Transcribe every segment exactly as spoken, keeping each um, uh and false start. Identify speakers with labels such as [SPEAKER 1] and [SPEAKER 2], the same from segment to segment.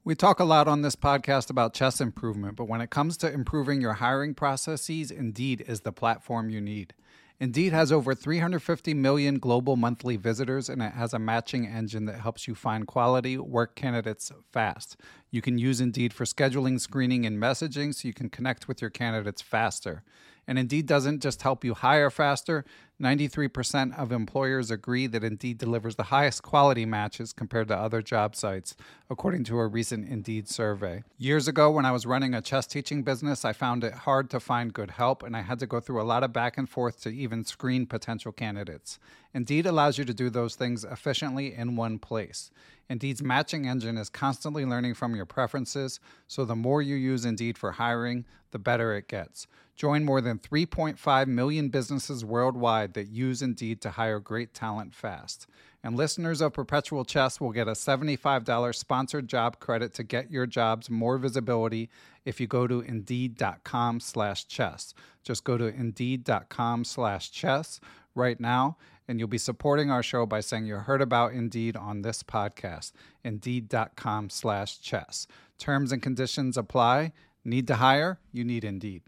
[SPEAKER 1] We talk a lot on this podcast about chess improvement, but when it comes to improving your hiring processes, Indeed is the platform you need. Indeed has over three hundred fifty million global monthly visitors, and it has a matching engine that helps you find quality work candidates fast. You can use Indeed for scheduling, screening, and messaging so you can connect with your candidates faster. And Indeed doesn't just help you hire faster. ninety-three percent of employers agree that Indeed delivers the highest quality matches compared to other job sites, according to a recent Indeed survey. Years ago, when I was running a chess teaching business, I found it hard to find good help, and I had to go through a lot of back and forth to even screen potential candidates. Indeed allows you to do those things efficiently in one place. Indeed's matching engine is constantly learning from your preferences, so the more you use Indeed for hiring, the better it gets. Join more than three point five million businesses worldwide that use Indeed to hire great talent fast. And listeners of Perpetual Chess will get a seventy-five dollars sponsored job credit to get your jobs more visibility if you go to Indeed.com slash chess. Just go to Indeed.com slash chess right now, and you'll be supporting our show by saying you heard about Indeed on this podcast. Indeed.com slash chess. Terms and conditions apply. Need to hire? You need Indeed.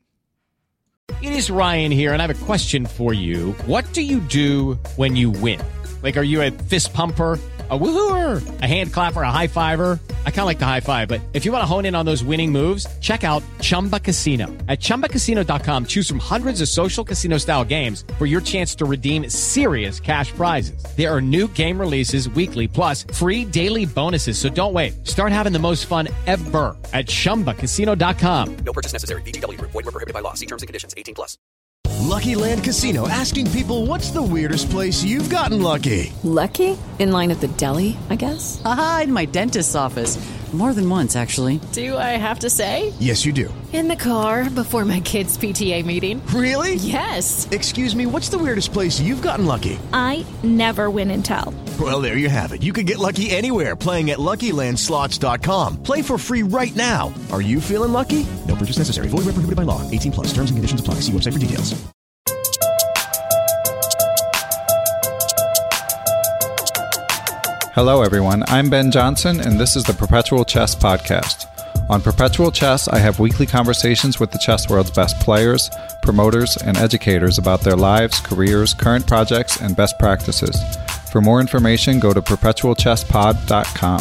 [SPEAKER 2] It is Ryan here, and I have a question for you. What do you do when you win? Like, are you a fist pumper, a woohooer, a hand clapper, a high fiver? I kind of like the high five, but if you want to hone in on those winning moves, check out Chumba Casino. At Chumba Casino dot com, choose from hundreds of social casino-style games for your chance to redeem serious cash prizes. There are new game releases weekly, plus free daily bonuses, so don't wait. Start having the most fun ever at Chumba Casino dot com.
[SPEAKER 3] No purchase necessary. V G W. Void where prohibited by law. See terms and conditions. eighteen plus.
[SPEAKER 4] Lucky Land Casino, asking people, what's the weirdest place you've gotten lucky?
[SPEAKER 5] Lucky? In line at the deli, I guess?
[SPEAKER 6] Aha, in my dentist's office. More than once, actually.
[SPEAKER 5] Do I have to say?
[SPEAKER 4] Yes, you do.
[SPEAKER 5] In the car before my kids' P T A meeting.
[SPEAKER 4] Really?
[SPEAKER 5] Yes.
[SPEAKER 4] Excuse me, what's the weirdest place you've gotten lucky?
[SPEAKER 7] I never win and tell.
[SPEAKER 4] Well, there you have it. You can get lucky anywhere, playing at Lucky Land Slots dot com. Play for free right now. Are you feeling lucky? No purchase necessary. Void where prohibited by law. eighteen plus. Terms and conditions apply. See website for details.
[SPEAKER 1] Hello, everyone. I'm Ben Johnson, and this is the Perpetual Chess Podcast. On Perpetual Chess, I have weekly conversations with the chess world's best players, promoters, and educators about their lives, careers, current projects, and best practices. For more information, go to perpetual chess pod dot com.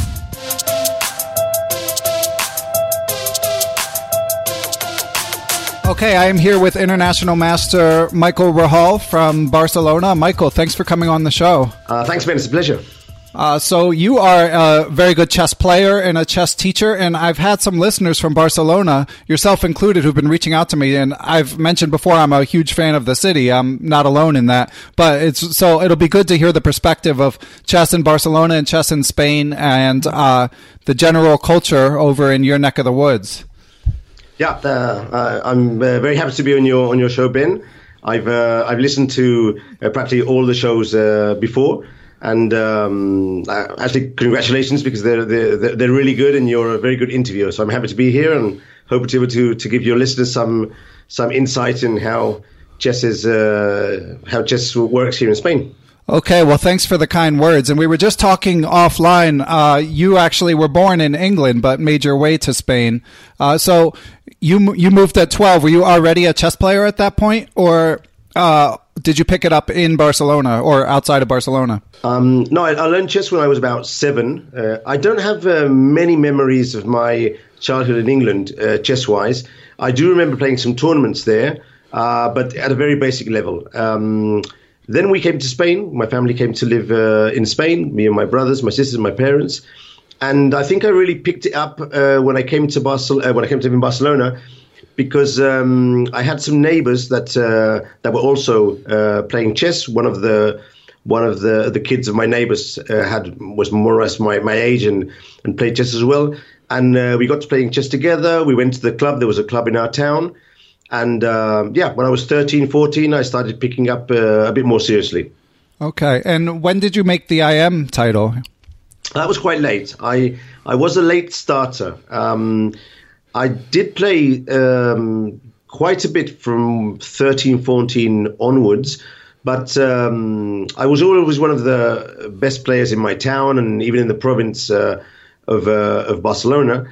[SPEAKER 1] Okay, I am here with International Master Michael Rahal from Barcelona. Michael, thanks for coming on the show.
[SPEAKER 8] Uh, thanks, Ben. It's a pleasure.
[SPEAKER 1] Uh, so you are a very good chess player and a chess teacher, and I've had some listeners from Barcelona, yourself included, who've been reaching out to me, and I've mentioned before I'm a huge fan of the city. I'm not alone in that, but it's so it'll be good to hear the perspective of chess in Barcelona and chess in Spain and uh, the general culture over in your neck of the woods.
[SPEAKER 8] Yeah, uh, uh, I'm uh, very happy to be on your on your show, Ben. I've uh, I've listened to uh, practically all the shows uh, before. And um, uh, actually, congratulations, because they're, they're they're really good, and you're a very good interviewer. So I'm happy to be here, and hope to be able to, to give your listeners some some insight in how chess is uh, how chess works here in Spain.
[SPEAKER 1] Okay, well, thanks for the kind words. And we were just talking offline. Uh, you actually were born in England, but made your way to Spain. Uh, so you you moved at twelve. Were you already a chess player at that point, or Uh, did you pick it up in Barcelona or outside of Barcelona?
[SPEAKER 8] Um, no, I, I learned chess when I was about seven. Uh, I don't have uh, many memories of my childhood in England, uh, chess-wise. I do remember playing some tournaments there, uh, but at a very basic level. Um, then we came to Spain. My family came to live uh, in Spain, me and my brothers, my sisters, my parents. And I think I really picked it up uh, when I came to Barcelona, uh, when I came to live in Barcelona, because um, I had some neighbors that uh, that were also uh, playing chess. One of the one of the, the kids of my neighbors uh, had was more or less my, my age and, and played chess as well. And uh, we got to playing chess together. We went to the club. There was a club in our town. And uh, yeah, when I was thirteen, fourteen, I started picking up uh, a bit more seriously.
[SPEAKER 1] Okay. And when did you make the I M title?
[SPEAKER 8] That was quite late. I I was a late starter. Um, I did play um, quite a bit from thirteen, fourteen onwards, but um, I was always one of the best players in my town and even in the province. Uh, of uh, of Barcelona.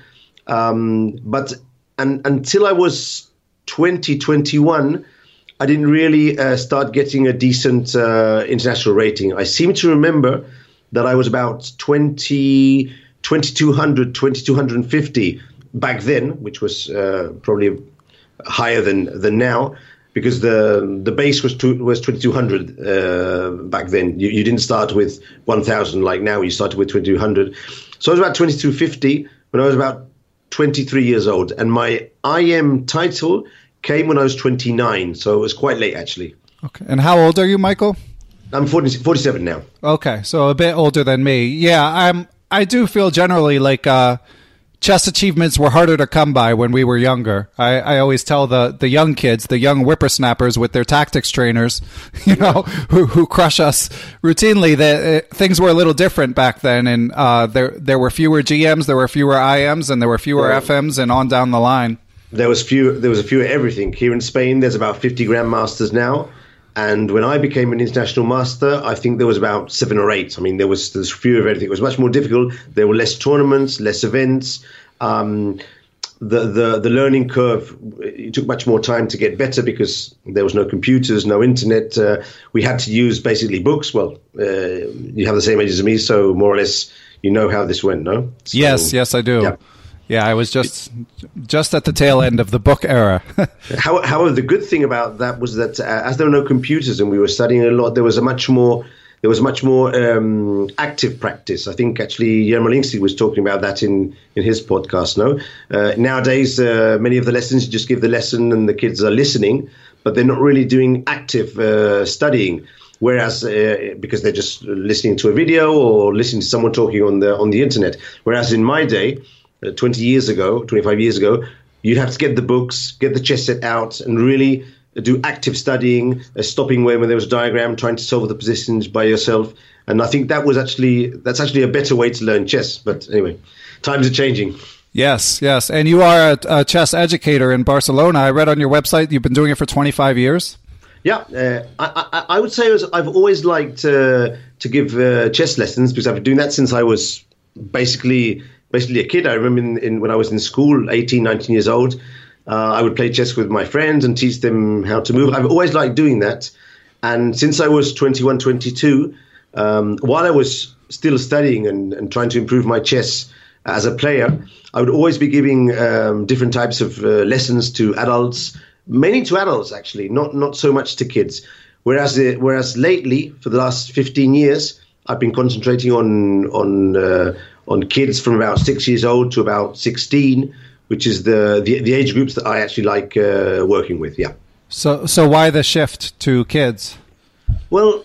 [SPEAKER 8] Um, but and until I was twenty, twenty-one, I didn't really uh, start getting a decent uh, international rating. I seem to remember that I was about twenty, twenty-two hundred, twenty-two fifty back then, which was uh, probably higher than than now, because the the base was two, was twenty-two hundred uh, back then. You, you didn't start with one thousand like now. You started with twenty-two hundred. So I was about twenty-two fifty when I was about twenty-three years old, and my I M title came when I was twenty-nine. So it was quite late, actually.
[SPEAKER 1] Okay. And how old are you, Michael?
[SPEAKER 8] I'm forty, forty-seven now.
[SPEAKER 1] Okay, so a bit older than me. Yeah, I'm. I do feel generally like uh, chess achievements were harder to come by when we were younger. I, I always tell the, the young kids, the young whippersnappers with their tactics trainers, you know, who, who crush us routinely, that uh, things were a little different back then, and uh, there there were fewer G Ms, there were fewer I Ms, and there were fewer yeah. F Ms, and on down the line.
[SPEAKER 8] There was few. There was a few of everything. Here in Spain, there's about fifty grandmasters now. And when I became an international master, I think there was about seven or eight. I mean, there was there's few of everything. It was much more difficult. There were less tournaments, less events. Um, the, the the learning curve, it took much more time to get better because there was no computers, no internet. Uh, we had to use basically books. Well, uh, you have the same age as me, so more or less you know how this went, no? So,
[SPEAKER 1] yes, yes, I do.
[SPEAKER 8] Yeah.
[SPEAKER 1] Yeah, I was just just at the tail end of the book era.
[SPEAKER 8] How, however, the good thing about that was that uh, as there were no computers and we were studying a lot, there was a much more there was much more um, active practice. I think actually Yermolinsky was talking about that in, in his podcast. No, uh, nowadays uh, many of the lessons you just give the lesson and the kids are listening, but they're not really doing active uh, studying. Whereas, uh, because they're just listening to a video or listening to someone talking on the on the internet. Whereas in my day, Uh, twenty years ago, twenty-five years ago, you'd have to get the books, get the chess set out, and really do active studying, uh, stopping where when there was a diagram, trying to solve the positions by yourself. And I think that was actually that's actually a better way to learn chess. But anyway, times are changing.
[SPEAKER 1] Yes, yes. And you are a, a chess educator in Barcelona. I read on your website you've been doing it for twenty-five years.
[SPEAKER 8] Yeah, uh, I, I, I would say was, I've always liked uh, to give uh, chess lessons because I've been doing that since I was basically. Basically a kid. I remember in, in, when I was in school, eighteen, nineteen years old, uh, I would play chess with my friends and teach them how to move. I've always liked doing that. And since I was twenty-one, twenty-two, um, while I was still studying and, and trying to improve my chess as a player, I would always be giving um, different types of uh, lessons to adults, mainly to adults, actually, not not so much to kids. Whereas uh, whereas lately, for the last fifteen years, I've been concentrating on on uh, on kids from about six years old to about sixteen, which is the, the, the age groups that I actually like uh, working with, yeah.
[SPEAKER 1] So so why the shift to kids?
[SPEAKER 8] Well,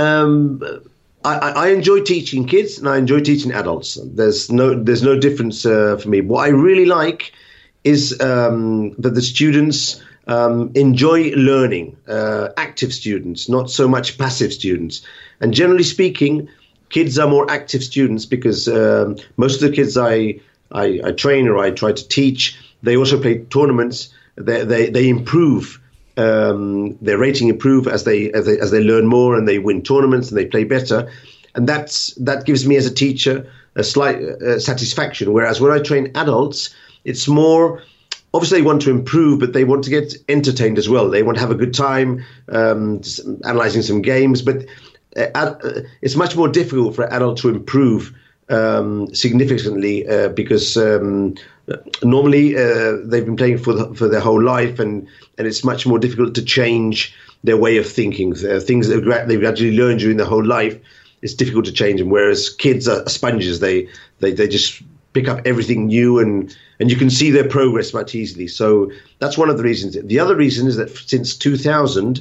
[SPEAKER 8] um, I, I enjoy teaching kids and I enjoy teaching adults. There's no there's no difference uh, for me. What I really like is um, that the students um, enjoy learning, uh, active students, not so much passive students. And generally speaking, kids are more active students because um, most of the kids I, I I train or I try to teach, they also play tournaments. They they, they improve. Um, their rating improve as they, as they as they learn more and they win tournaments and they play better, and that's that gives me as a teacher a slight uh, satisfaction. Whereas when I train adults, it's more obviously they want to improve, but they want to get entertained as well. They want to have a good time um, analyzing some games, but uh, uh, it's much more difficult for an adult to improve um, significantly uh, because. Um, Normally, uh, they've been playing for the, for their whole life, and, and it's much more difficult to change their way of thinking. Uh, things that they've gradually learned during their whole life, it's difficult to change them. Whereas kids are sponges; they they, they just pick up everything new, and, and you can see their progress much easily. So that's one of the reasons. The other reason is that since two thousand,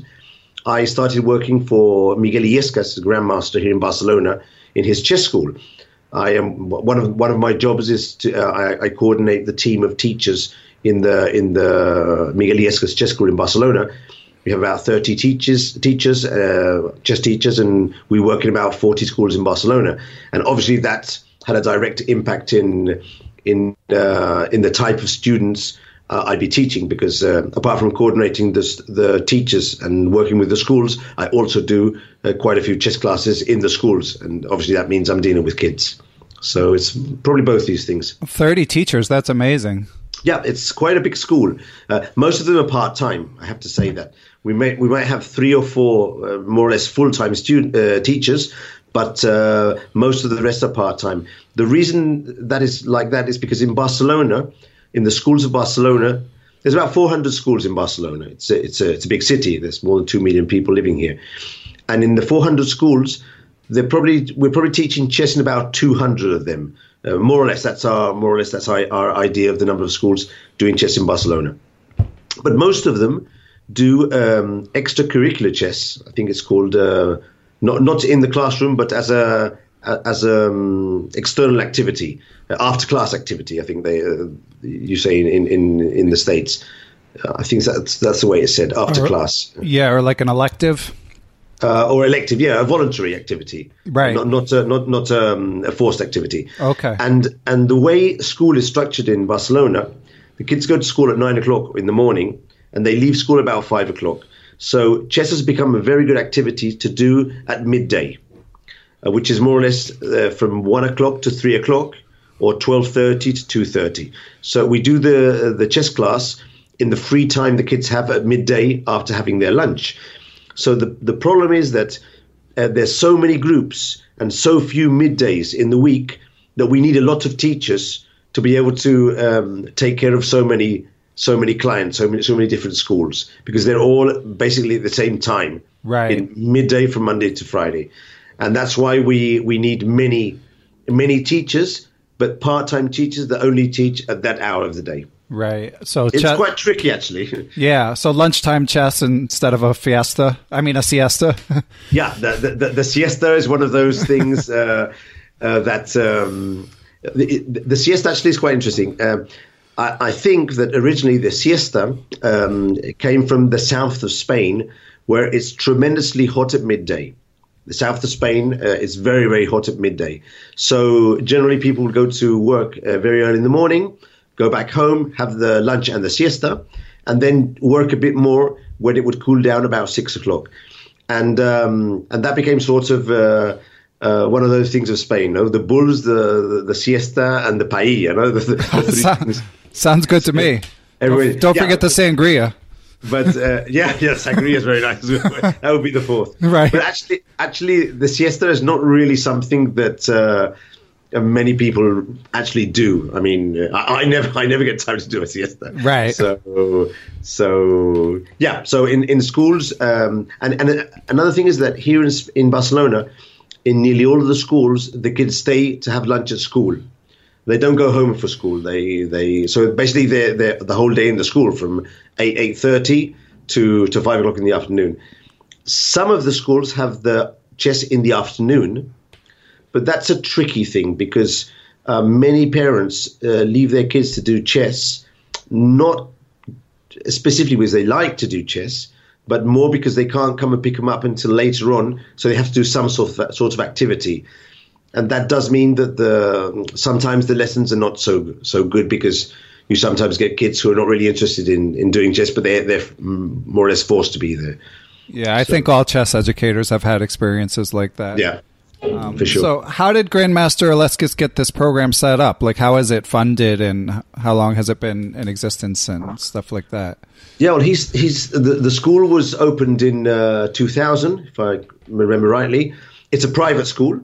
[SPEAKER 8] I started working for Miguel Illescas, the grandmaster here in Barcelona, in his chess school. I am one of one of my jobs is to uh, I, I coordinate the team of teachers in the in the Miguel Illescas chess school in Barcelona. We have about thirty teachers, teachers, uh, chess teachers, and we work in about forty schools in Barcelona. And obviously, that had a direct impact in in uh, in the type of students uh, I'd be teaching. Because uh, apart from coordinating the the teachers and working with the schools, I also do uh, quite a few chess classes in the schools, and obviously that means I'm dealing with kids. So it's probably both these things.
[SPEAKER 1] thirty teachers, that's amazing.
[SPEAKER 8] Yeah, it's quite a big school. Uh, most of them are part-time, I have to say that. We may, we might have three or four uh, more or less full-time student uh, teachers, but uh, most of the rest are part-time. The reason that is like that is because in Barcelona, in the schools of Barcelona, there's about four hundred schools in Barcelona. It's a, it's a, it's a big city. There's more than two million people living here. And in the four hundred schools, they're probably we're probably teaching chess in about two hundred of them. Uh, more or less, that's our more or less that's our, our idea of the number of schools doing chess in Barcelona. But most of them do um, extracurricular chess. I think it's called uh, not not in the classroom, but as a as a um, external activity, uh, after class activity. I think they uh, you say in in in the States. Uh, I think that's that's the way it's said, after
[SPEAKER 1] or,
[SPEAKER 8] class.
[SPEAKER 1] Yeah, or like an elective.
[SPEAKER 8] Uh, or elective, yeah, a voluntary activity,
[SPEAKER 1] right?
[SPEAKER 8] Not not uh, not not um, a forced activity.
[SPEAKER 1] Okay.
[SPEAKER 8] And and the way school is structured in Barcelona, the kids go to school at nine o'clock in the morning, and they leave school about five o'clock. So chess has become a very good activity to do at midday, uh, which is more or less uh, from one o'clock to three o'clock, or twelve thirty to two thirty. So we do the the chess class in the free time the kids have at midday after having their lunch. So the, the problem is that uh, there's so many groups and so few middays in the week that we need a lot of teachers to be able to um, take care of so many so many clients, so many so many different schools, because they're all basically at the same time,
[SPEAKER 1] right?
[SPEAKER 8] In midday from Monday to Friday, and that's why we we need many many teachers, but part-time teachers that only teach at that hour of the day.
[SPEAKER 1] Right. So
[SPEAKER 8] it's
[SPEAKER 1] ch-
[SPEAKER 8] quite tricky, actually.
[SPEAKER 1] Yeah. So lunchtime chess instead of a fiesta. I mean, a siesta.
[SPEAKER 8] Yeah. The, the, the siesta is one of those things uh, uh, that um, the, the siesta actually is quite interesting. Uh, I, I think that originally the siesta um, came from the south of Spain, where it's tremendously hot at midday. The south of Spain uh, is very, very hot at midday. So generally people would go to work uh, very early in the morning, go back home, have the lunch and the siesta, and then work a bit more when it would cool down about six o'clock. And um, and that became sort of uh, uh, one of those things of Spain, no? The bulls, the, the the siesta, and the paella. No? The, the, the
[SPEAKER 1] sounds, sounds good to me. Don't, don't yeah. forget the sangria.
[SPEAKER 8] But uh, yeah, yeah, sangria is very nice. That would be the fourth.
[SPEAKER 1] Right.
[SPEAKER 8] But actually, actually, the siesta is not really something that uh, many people actually do. I mean, I, I never, I never get time to do a siesta.
[SPEAKER 1] Right.
[SPEAKER 8] So, so yeah. So in in schools, um, and and another thing is that here in in Barcelona, in nearly all of the schools, the kids stay to have lunch at school. They don't go home for school. They they so basically they're, they're the whole day in the school from eight eight thirty to to five o'clock in the afternoon. Some of the schools have the chess in the afternoon, but that's a tricky thing because uh, many parents uh, leave their kids to do chess, not specifically because they like to do chess, but more because they can't come and pick them up until later on. So they have to do some sort of sort of activity. And that does mean that the sometimes the lessons are not so so good because you sometimes get kids who are not really interested in, in doing chess, but they're, they're more or less forced to be there.
[SPEAKER 1] Yeah, I
[SPEAKER 8] so,
[SPEAKER 1] think all chess educators have had experiences like that.
[SPEAKER 8] Yeah,
[SPEAKER 1] um,
[SPEAKER 8] for sure.
[SPEAKER 1] So how did Grandmaster Aleskis get this program set up? Like, how is it funded and how long has it been in existence and stuff like that?
[SPEAKER 8] Yeah, well, he's he's the, the school was opened in uh, two thousand, if I remember rightly. It's a private school,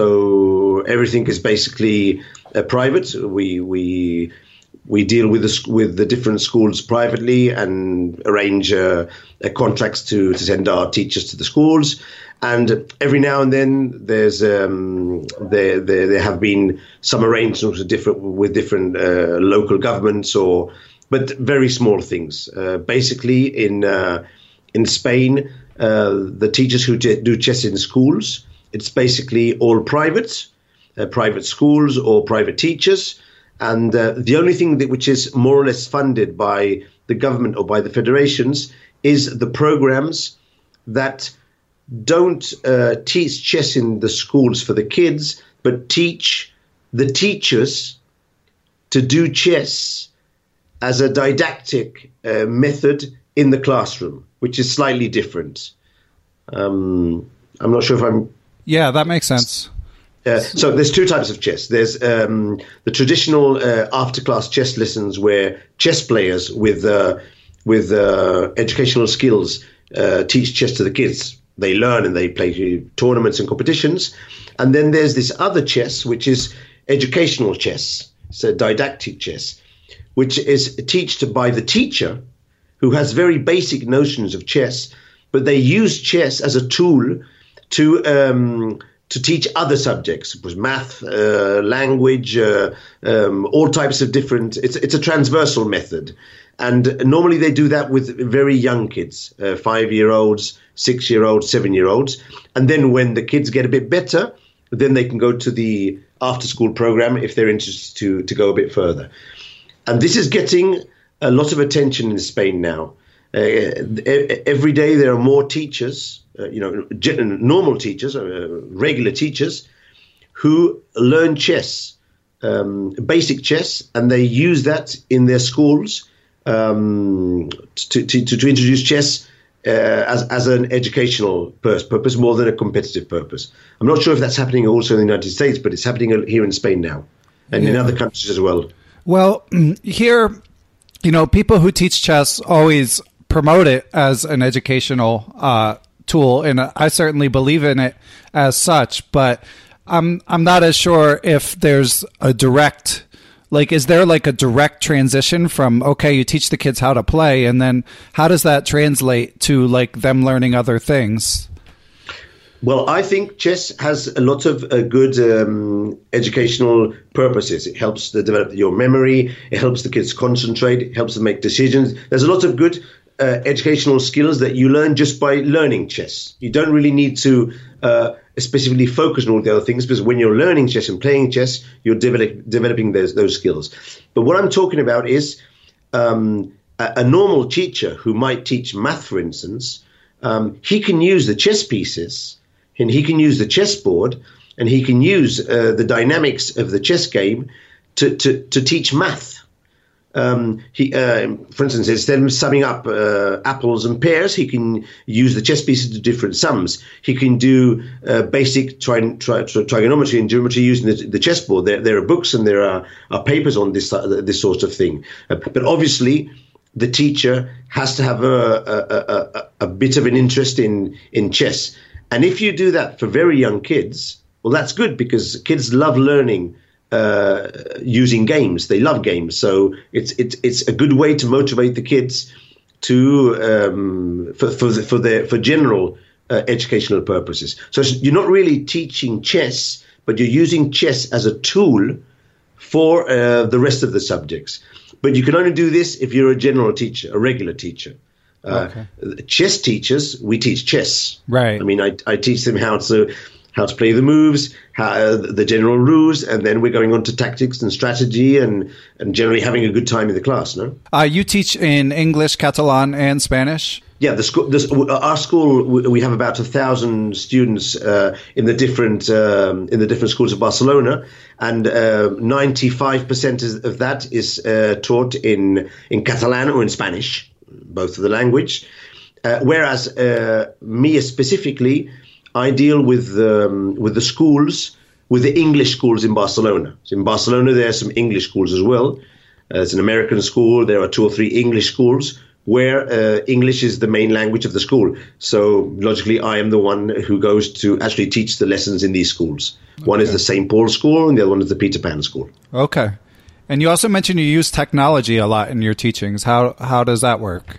[SPEAKER 8] so everything is basically uh, private. We we we deal with the with the different schools privately and arrange uh, uh, contracts to to send our teachers to the schools. And every now and then, there's um, there, there there have been some arrangements with different with different uh, local governments, or but very small things. Uh, basically, in uh, in Spain, uh, the teachers who do chess in schools, it's basically all private, uh, private schools or private teachers. And uh, the only thing that which is more or less funded by the government or by the federations is the programs that don't uh, teach chess in the schools for the kids, but teach the teachers to do chess as a didactic uh, method in the classroom, which is slightly different. Um, I'm not sure if I'm...
[SPEAKER 1] Yeah, that makes sense.
[SPEAKER 8] Uh, so there's two types of chess. There's um, the traditional uh, after-class chess lessons where chess players with uh, with uh, educational skills uh, teach chess to the kids. They learn and they play tournaments and competitions. And then there's this other chess, which is educational chess. It's a didactic chess, which is taught by the teacher who has very basic notions of chess, but they use chess as a tool to um, to teach other subjects, it was math, uh, language, uh, um, all types of different. It's it's a transversal method, and normally they do that with very young kids, uh, five-year-olds, six-year-olds, seven-year-olds, and then when the kids get a bit better, then they can go to the after-school program if they're interested to to go a bit further, and this is getting a lot of attention in Spain now. Uh, every day there are more teachers, uh, you know, normal teachers, uh, regular teachers, who learn chess, um, basic chess, and they use that in their schools um, to, to, to introduce chess uh, as, as an educational purpose more than a competitive purpose. I'm not sure if that's happening also in the United States, but it's happening here in Spain now and yeah. in other countries as well.
[SPEAKER 1] Well, here, you know, people who teach chess always promote it as an educational uh, tool, and I certainly believe in it as such. But I'm I'm not as sure if there's a direct, like, is there like a direct transition from okay, you teach the kids how to play, and then how does that translate to like them learning other things?
[SPEAKER 8] Well, I think chess has a lot of uh, good um, educational purposes. It helps to develop your memory. It helps the kids concentrate. It helps them make decisions. There's a lot of good uh, educational skills that you learn just by learning chess. You don't really need to uh, specifically focus on all the other things, because when you're learning chess and playing chess, you're develop, developing those, those skills. But what I'm talking about is um, a, a normal teacher who might teach math, for instance, um, he can use the chess pieces and he can use the chessboard and he can use uh, the dynamics of the chess game to, to, to teach math. Um, he, uh, for instance, instead of summing up uh, apples and pears, he can use the chess pieces to different sums. He can do uh, basic tri- tri- tri- trigonometry and geometry using the, the chessboard. There, there are books and there are, are papers on this uh, this sort of thing. Uh, but obviously, the teacher has to have a, a, a, a bit of an interest in, in chess. And if you do that for very young kids, well, that's good, because kids love learning uh, using games. They love games. So it's it's it's a good way to motivate the kids to um, for for the, for their for general uh, educational purposes. So you're not really teaching chess, but you're using chess as a tool for uh, the rest of the subjects. But you can only do this if you're a general teacher, a regular teacher. Uh, okay. Chess teachers, we teach chess.
[SPEAKER 1] Right.
[SPEAKER 8] I mean, I, I teach them how to how to play the moves, how, uh, the general rules, and then we're going on to tactics and strategy, and, and generally having a good time in the class. No.
[SPEAKER 1] Uh, you teach in English, Catalan, and Spanish.
[SPEAKER 8] Yeah, the school. The, our school, we have about a thousand students uh, in the different um, in the different schools of Barcelona, and ninety-five uh, percent of that is uh, taught in in Catalan or in Spanish, both of the language. Uh, whereas uh, me specifically, I deal with um, with the schools, with the English schools in Barcelona. So in Barcelona, there are some English schools as well. Uh, it's an American school. There are two or three English schools where uh, English is the main language of the school. So logically, I am the one who goes to actually teach the lessons in these schools. Okay. One is the Saint Paul School, and the other one is the Peter Pan School.
[SPEAKER 1] Okay. And you also mentioned you use technology a lot in your teachings. How how does that work?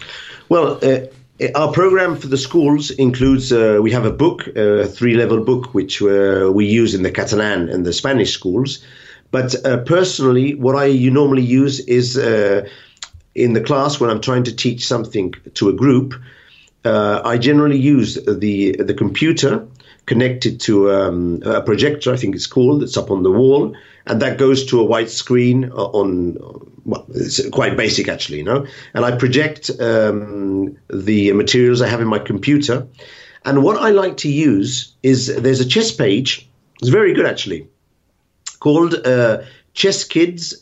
[SPEAKER 8] Well, uh, our program for the schools includes, uh, we have a book, a three-level book, which uh, we use in the Catalan and the Spanish schools. But uh, personally, what I you normally use is uh, in the class when I'm trying to teach something to a group, uh, I generally use the the computer connected to um, a projector, I think it's called, that's up on the wall. And that goes to a white screen on, well, it's quite basic actually, you know. And I project um, the materials I have in my computer. And what I like to use is there's a chess page, it's very good actually, called uh, Chess Kids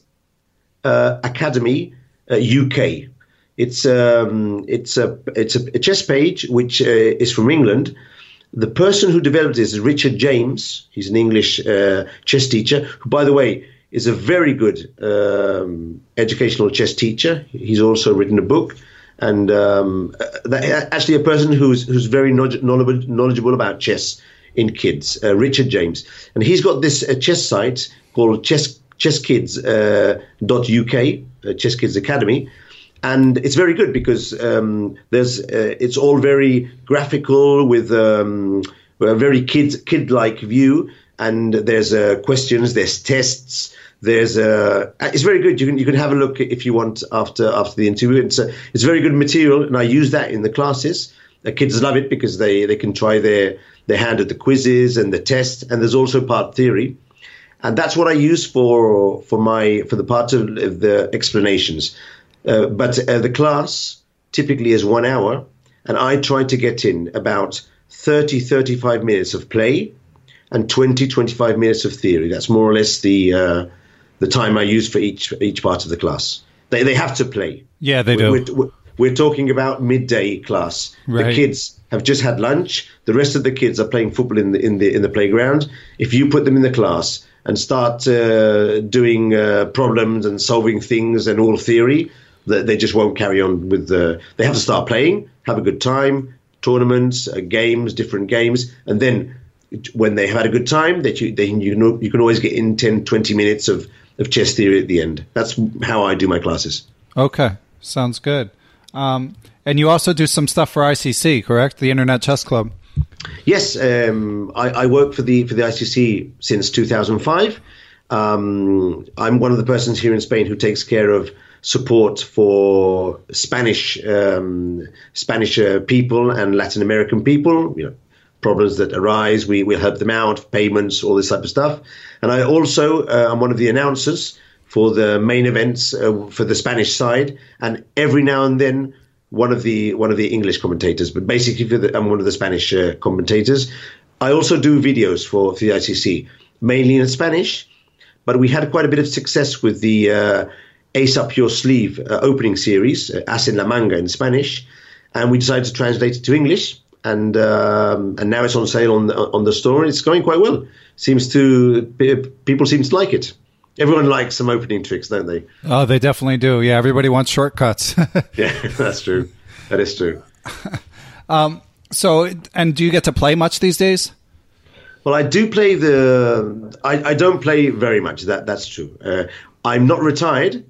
[SPEAKER 8] uh, Academy uh, U K. It's um, it's a it's a, a chess page which uh, is from England. the person who developed this is Richard James. He's an English uh, chess teacher, who, by the way, is a very good um, educational chess teacher. He's also written a book. And um, that, actually a person who's who's very knowledgeable, knowledgeable about chess in kids, uh, Richard James. And he's got this uh, chess site called chess chesskids dot U K, uh, Chess Kids Academy. And it's very good because um, there's uh, it's all very graphical with um, a very kid kid-like view. And there's uh, questions, there's tests. There's a. It's very good. You can you can have a look if you want after after the interview. It's a, it's very good material, and I use that in the classes. The kids love it because they, they can try their their hand at the quizzes and the tests, and there's also part theory, and that's what I use for for my for the part of, of the explanations. Uh, but uh, the class typically is one hour, and I try to get in about thirty, thirty-five minutes of play, and twenty, twenty-five minutes of theory. That's more or less the uh, the time I use for each each part of the class. They they have to play.
[SPEAKER 1] Yeah, they do.
[SPEAKER 8] We're, we're, we're talking about midday class.
[SPEAKER 1] Right.
[SPEAKER 8] The kids have just had lunch. The rest of the kids are playing football in the in the in the playground. If you put them in the class and start uh, doing uh, problems and solving things and all theory, they, they just won't carry on with the. They have to start playing, have a good time, tournaments, uh, games, different games, and then when they have had a good time, that you they, you know you can always get in ten, twenty minutes of, of chess theory at the end. That's how I do my classes.
[SPEAKER 1] Okay, sounds good. Um, and you also do some stuff for I C C, correct? The Internet Chess Club.
[SPEAKER 8] Yes, um, I, I work for the for the I C C since two thousand five. Um, I'm one of the persons here in Spain who takes care of support for Spanish um, Spanish uh, people and Latin American people. You know, problems that arise, we will help them out, payments, all this type of stuff. And I also uh, I'm one of the announcers for the main events uh, for the Spanish side, and every now and then one of the one of the English commentators. But basically, for the, I'm one of the Spanish uh, commentators. I also do videos for, for the I C C, mainly in Spanish. But we had quite a bit of success with the uh, Ace Up Your Sleeve uh, opening series, uh, As en la Manga in Spanish, and we decided to translate it to English. And um, and now it's on sale on the, on the store, and it's going quite well. Seems to people seem to like it. Everyone likes some opening tricks, don't they?
[SPEAKER 1] Oh, they definitely do. Yeah, everybody wants shortcuts.
[SPEAKER 8] Yeah, that's true. That is true.
[SPEAKER 1] um, so, and do you get to play much these days?
[SPEAKER 8] Well, I do play the. I, I don't play very much. That that's true. Uh, I'm not retired,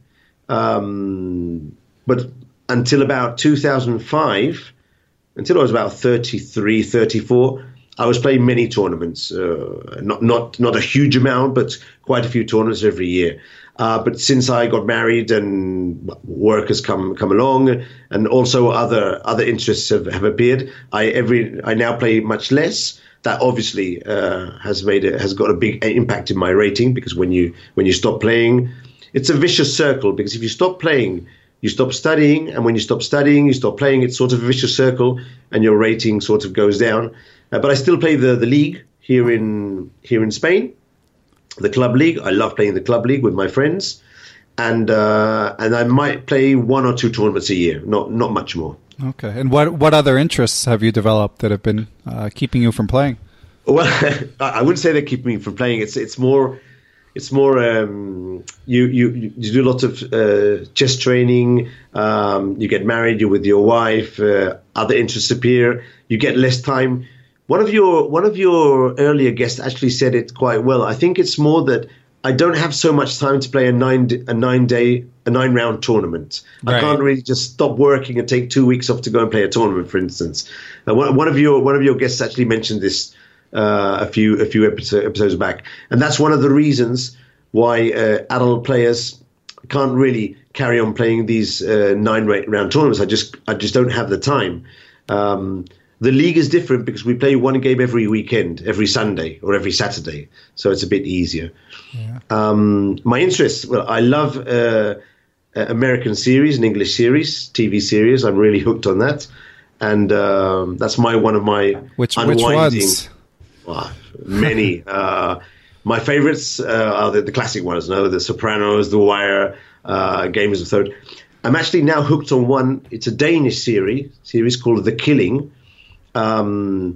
[SPEAKER 8] um, but until about two thousand five, until I was about thirty-three, thirty-four, I was playing many tournaments. Uh, not not not a huge amount, but quite a few tournaments every year. Uh, but since I got married and work has come come along, and also other other interests have, have appeared, I every I now play much less. That obviously uh, has made it has got a big impact in my rating, because when you when you stop playing, it's a vicious circle. Because if you stop playing, you stop studying, and when you stop studying, you stop playing. It's sort of a vicious circle, and your rating sort of goes down. Uh, but I still play the the league here in here in Spain, the club league. I love playing the club league with my friends, and uh, and I might play one or two tournaments a year, not not much more.
[SPEAKER 1] Okay. And what what other interests have you developed that have been uh, keeping you from playing?
[SPEAKER 8] Well, I wouldn't say they keep me from playing. It's it's more it's more um, you you you do a lot of uh, chess training. Um, you get married. You're with your wife. Uh, other interests appear. You get less time. One of your one of your earlier guests actually said it quite well. I think it's more that I don't have so much time to play a nine a nine day a nine round tournament. Right. I can't really just stop working and take two weeks off to go and play a tournament, for instance. Uh, one, one of your one of your guests actually mentioned this uh, a few a few episode, episodes back, and that's one of the reasons why uh, adult players can't really carry on playing these uh, nine round tournaments. I just I just don't have the time. Um, The league is different because we play one game every weekend, every Sunday or every Saturday, so it's a bit easier. Yeah. Um, my interests, well, I love uh, American series and English series, T V series. I'm really hooked on that, and um, that's my one of my
[SPEAKER 1] which
[SPEAKER 8] unwinding.
[SPEAKER 1] Which ones?
[SPEAKER 8] Well, many. uh, my favorites uh, are the, the classic ones, no, The Sopranos, The Wire, uh, Games of Thrones. I'm actually now hooked on one. It's a Danish series series called The Killing. Um,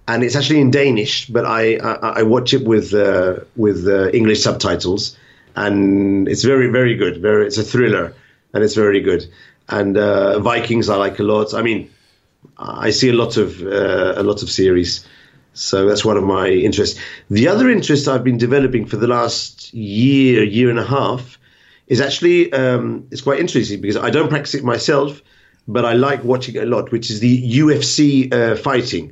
[SPEAKER 8] and it's actually in Danish, but I I, I watch it with uh, with uh, English subtitles, and it's very very good. Very, it's a thriller, and it's very good. And uh, Vikings I like a lot. I mean, I see a lot of uh, a lot of series, so that's one of my interests. The other interest I've been developing for the last year, year and a half, is actually um, it's quite interesting because I don't practice it myself, but I like watching it a lot, which is the U F C uh, fighting.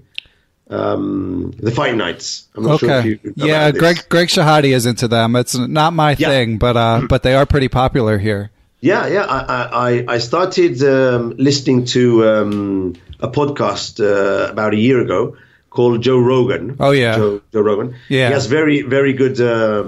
[SPEAKER 8] Um, the fight nights. I'm not
[SPEAKER 1] okay.
[SPEAKER 8] sure if you know
[SPEAKER 1] yeah,
[SPEAKER 8] about this.
[SPEAKER 1] Greg Greg Shahade is into them. It's not my
[SPEAKER 8] Yeah.
[SPEAKER 1] thing, but uh, but they are pretty popular here.
[SPEAKER 8] Yeah, yeah. I I, I started um, listening to um, a podcast uh, about a year ago called Joe Rogan.
[SPEAKER 1] Oh yeah,
[SPEAKER 8] Joe, Joe Rogan.
[SPEAKER 1] Yeah,
[SPEAKER 8] he has very very good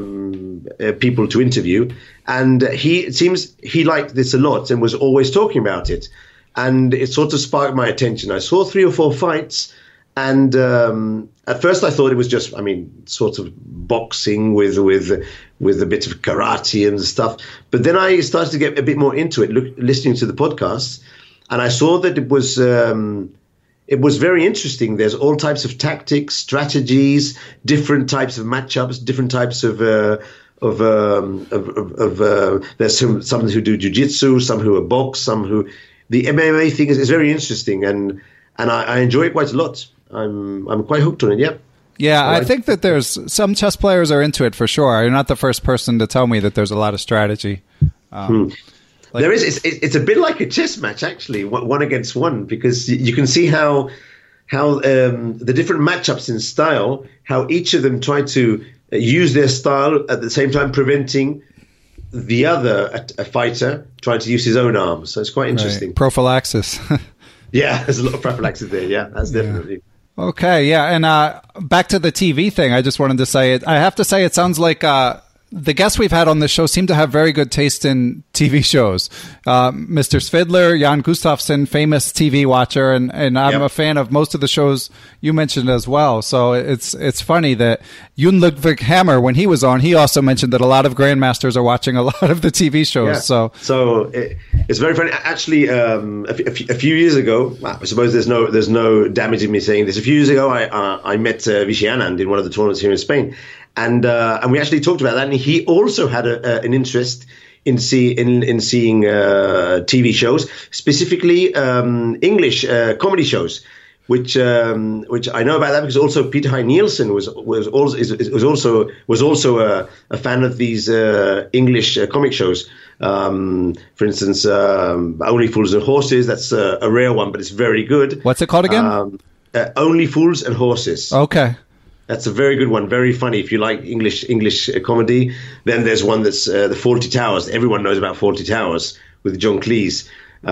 [SPEAKER 8] um, uh, people to interview, and he it seems he liked this a lot and was always talking about it, and it sort of sparked my attention. I saw three or four fights. And um, at first, I thought it was just, I mean, sort of boxing with with with a bit of karate and stuff. But then I started to get a bit more into it, look, listening to the podcasts, and I saw that it was um, it was very interesting. There's all types of tactics, strategies, different types of matchups, different types of uh, of, um, of of, of uh, there's some some who do jiu-jitsu, some who are box, some who the M M A thing is, is very interesting, and and I, I enjoy it quite a lot. I'm I'm quite hooked on it. Yeah.
[SPEAKER 1] Yeah,
[SPEAKER 8] so
[SPEAKER 1] I
[SPEAKER 8] I,
[SPEAKER 1] think that there's some chess players are into it for sure. You're not the first person to tell me that there's a lot of strategy. Um,
[SPEAKER 8] hmm.
[SPEAKER 1] like,
[SPEAKER 8] there is. It's, it's a bit like a chess match, actually, one against one, because you can see how how um, the different matchups in style, how each of them try to use their style at the same time preventing the other a, a fighter trying to use his own arms. So it's quite interesting.
[SPEAKER 1] Right. Prophylaxis.
[SPEAKER 8] Yeah, there's a lot of prophylaxis there. Yeah, that's definitely.
[SPEAKER 1] Yeah. Okay, yeah, and uh, back to the T V thing, I just wanted to say it. I have to say it sounds like uh, the guests we've had on this show seem to have very good taste in T V shows. Uh, Mister Svidler, Jan Gustafsson, famous T V watcher, and, and I'm
[SPEAKER 8] yep.
[SPEAKER 1] a fan of most of the shows you mentioned as well. So it's it's funny that Jon Ludvig Hammer, when he was on, he also mentioned that a lot of grandmasters are watching a lot of the T V shows.
[SPEAKER 8] Yeah.
[SPEAKER 1] So
[SPEAKER 8] so it, it's very funny. Actually, um, a, a, a few years ago, I suppose there's no there's no damage in me saying this. A few years ago, I uh, I met uh, Vichy Anand in one of the tournaments here in Spain. And uh, and we actually talked about that, and he also had a, a, an interest in see in in seeing uh, T V shows, specifically um, English uh, comedy shows, which um, which I know about that because also Peter Hein Nielsen was was also is, was also was also a, a fan of these uh, English uh, comic shows. Um, for instance, um, Only Fools and Horses. That's a, a rare one, but it's very good.
[SPEAKER 1] What's it called again?
[SPEAKER 8] Um, uh, Only Fools and Horses.
[SPEAKER 1] Okay.
[SPEAKER 8] That's a very good one, very funny. If you like English English uh, comedy, then there's one that's uh, the Fawlty Towers. Everyone knows about Fawlty Towers with John Cleese.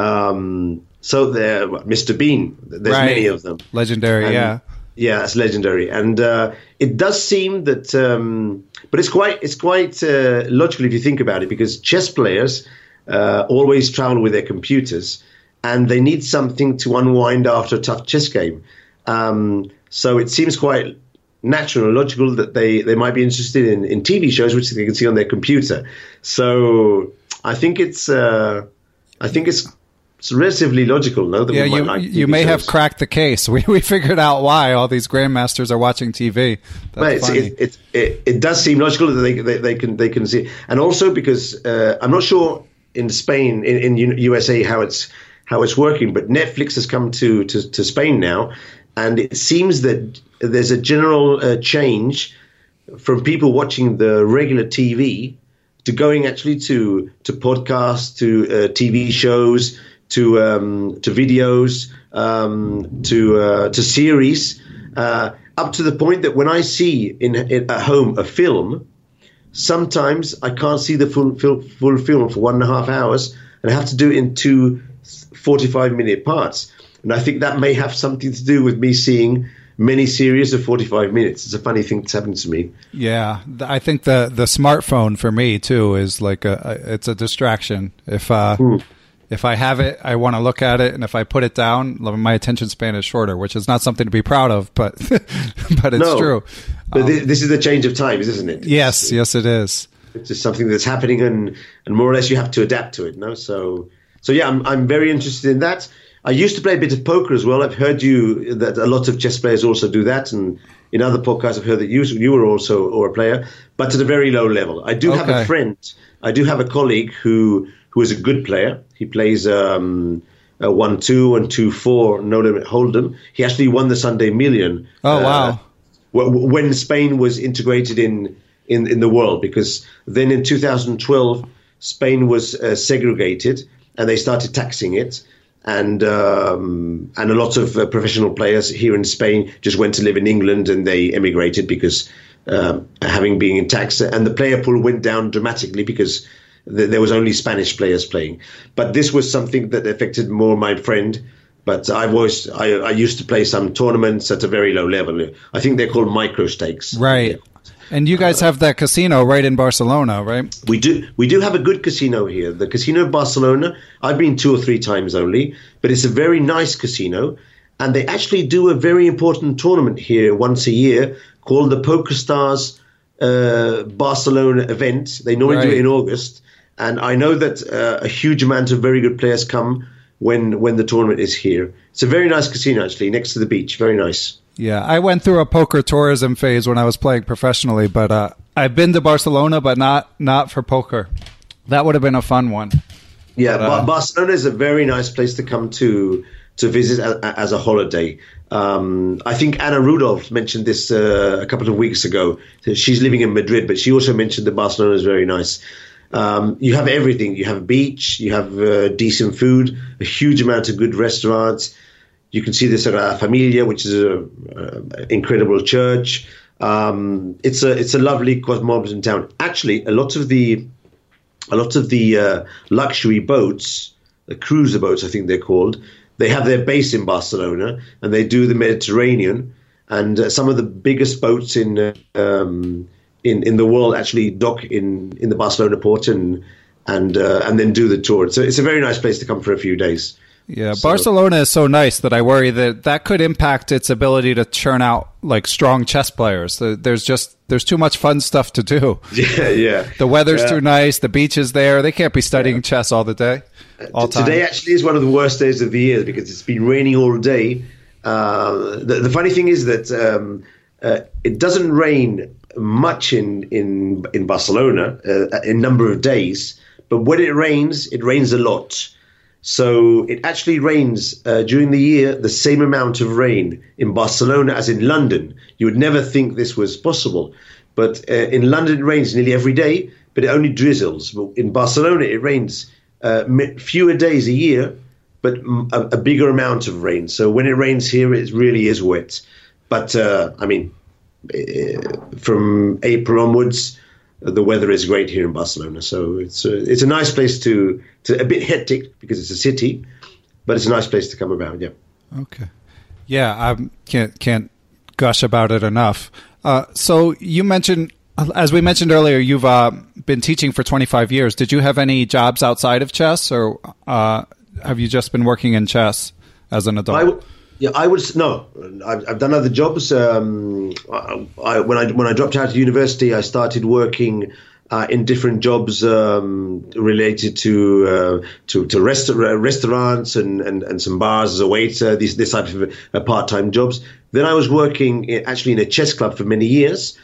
[SPEAKER 8] Um, so there, Mister Bean. There's
[SPEAKER 1] right.
[SPEAKER 8] many of them.
[SPEAKER 1] Legendary,
[SPEAKER 8] and,
[SPEAKER 1] yeah.
[SPEAKER 8] Yeah, that's legendary, and uh, it does seem that, um, but it's quite it's quite uh, logical if you think about it, because chess players uh, always travel with their computers, and they need something to unwind after a tough chess game. Um, so it seems quite natural and logical that they, they might be interested in, in T V shows which they can see on their computer. So I think it's uh, I think it's, it's relatively logical. No, that
[SPEAKER 1] yeah,
[SPEAKER 8] we might
[SPEAKER 1] you
[SPEAKER 8] like
[SPEAKER 1] you may
[SPEAKER 8] shows.
[SPEAKER 1] have cracked the case. We we figured out why all these grandmasters are watching T V. That's
[SPEAKER 8] Right, it's,
[SPEAKER 1] funny.
[SPEAKER 8] it, it, it, it does seem logical that they, they, they can they can see, and also because uh, I'm not sure in Spain in, in U S A how it's how it's working, but Netflix has come to to, to Spain now. And it seems that there's a general uh, change from people watching the regular T V to going actually to to podcasts, to uh, T V shows, to um, to videos, um, to uh, to series, uh, up to the point that when I see in, in at home a film, sometimes I can't see the full, full full film for one and a half hours, and I have to do it in two forty-five minute parts. And I think that may have something to do with me seeing many series of forty-five minutes. It's a funny thing that's happened to me.
[SPEAKER 1] Yeah, I think the the smartphone for me too is like a, a it's a distraction. If uh, mm. if I have it, I want to look at it, and if I put it down, my attention span is shorter, which is not something to be proud of, but but it's
[SPEAKER 8] no,
[SPEAKER 1] true.
[SPEAKER 8] But
[SPEAKER 1] um,
[SPEAKER 8] this is the change of times, isn't it? It's,
[SPEAKER 1] yes, yes, it is.
[SPEAKER 8] It's just something that's happening, and and more or less you have to adapt to it. No, so so yeah, I'm I'm very interested in that. I used to play a bit of poker as well. I've heard you that a lot of chess players also do that, and in other podcasts I've heard that you you were also or a player, but at a very low level. I do okay. have a friend, I do have a colleague who who is a good player. He plays um, a one two and two four no limit hold'em. He actually won the Sunday Million.
[SPEAKER 1] Oh wow!
[SPEAKER 8] Uh, when Spain was integrated in, in in the world, because then in two thousand twelve Spain was uh, segregated and they started taxing it. And um, and a lot of uh, professional players here in Spain just went to live in England and they emigrated because um, having been in tax, and the player pool went down dramatically because th- there was only Spanish players playing. But this was something that affected more my friend. But I've always I, I used to play some tournaments at a very low level. I think they're called micro stakes.
[SPEAKER 1] Right. Yeah. And you guys have that casino right in Barcelona, right?
[SPEAKER 8] We do. We do have a good casino here. The Casino of Barcelona, I've been two or three times only, but it's a very nice casino. And they actually do a very important tournament here once a year called the PokerStars uh, Barcelona event. They normally right. do it in August. And I know that uh, a huge amount of very good players come when when the tournament is here. It's a very nice casino, actually, next to the beach. Very nice.
[SPEAKER 1] Yeah, I went through a poker tourism phase when I was playing professionally, but uh, I've been to Barcelona, but not not for poker. That would have been a fun one.
[SPEAKER 8] Yeah,
[SPEAKER 1] but, uh,
[SPEAKER 8] Barcelona is a very nice place to come to to visit as, as a holiday. Um, I think Anna Rudolph mentioned this uh, a couple of weeks ago. She's living in Madrid, but she also mentioned that Barcelona is very nice. Um, you have everything. You have a beach, you have uh, decent food, a huge amount of good restaurants. You can see the Sagrada Familia, which is an incredible church. Um, it's a it's a lovely cosmopolitan town. Actually, a lot of the a lot of the uh, luxury boats, the cruiser boats, I think they're called, they have their base in Barcelona, and they do the Mediterranean. And uh, some of the biggest boats in uh, um, in in the world actually dock in, in the Barcelona port and and uh, and then do the tour. So it's a very nice place to come for a few days.
[SPEAKER 1] Yeah, so, Barcelona is so nice that I worry that that could impact its ability to churn out like strong chess players. There's just there's too much fun stuff to do.
[SPEAKER 8] Yeah, yeah.
[SPEAKER 1] The weather's
[SPEAKER 8] yeah.
[SPEAKER 1] too nice. The beach is there. They can't be studying yeah. chess all the day. All
[SPEAKER 8] time. Today actually is one of the worst days of the year because it's been raining all day. Uh, the, the funny thing is that um, uh, it doesn't rain much in in in Barcelona uh, in number of days, but when it rains, it rains a lot. So it actually rains uh, during the year the same amount of rain in Barcelona as in London. You would never think this was possible. But uh, in London it rains nearly every day, but it only drizzles. But in Barcelona it rains uh, fewer days a year, but a, a bigger amount of rain. So when it rains here, it really is wet. But, uh, I mean, uh, from April onwards, the weather is great here in Barcelona, so it's a, it's a nice place to, to a bit hectic because it's a city, but it's a nice place to come about. Yeah.
[SPEAKER 1] Okay. Yeah, I can't can't gush about it enough. Uh, so you mentioned, as we mentioned earlier, you've uh, been teaching for twenty-five years. Did you have any jobs outside of chess, or uh, have you just been working in chess as an adult?
[SPEAKER 8] I w- Yeah, I would no. I've, I've done other jobs. Um, I, I, when I when I dropped out of university, I started working uh, in different jobs um, related to uh, to, to rest, restaurants and, and, and some bars as a waiter. These this type of uh, part time jobs. Then I was working in, actually in a chess club for many years.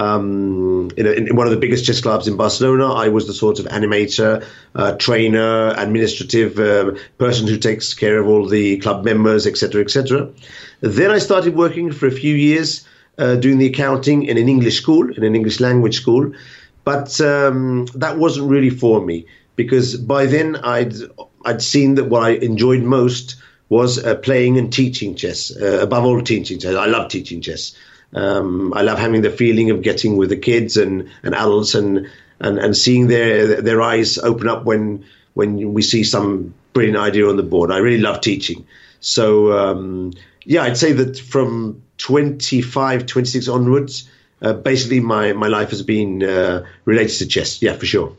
[SPEAKER 8] Um, in, a, in one of the biggest chess clubs in Barcelona. I was the sort of animator, uh, trainer, administrative uh, person who takes care of all the club members, et cetera, et cetera. Then I started working for a few years uh, doing the accounting in an English school, in an English language school. But um, that wasn't really for me because by then I'd I'd seen that what I enjoyed most was uh, playing and teaching chess. Uh, above all, teaching chess. I love teaching chess. Um, I love having the feeling of getting with the kids and, and adults and, and, and seeing their their eyes open up when when we see some brilliant idea on the board. I really love teaching. So, um, yeah, I'd say that from twenty-five, twenty-six onwards, uh, basically my, my life has been uh, related to chess. Yeah, for sure.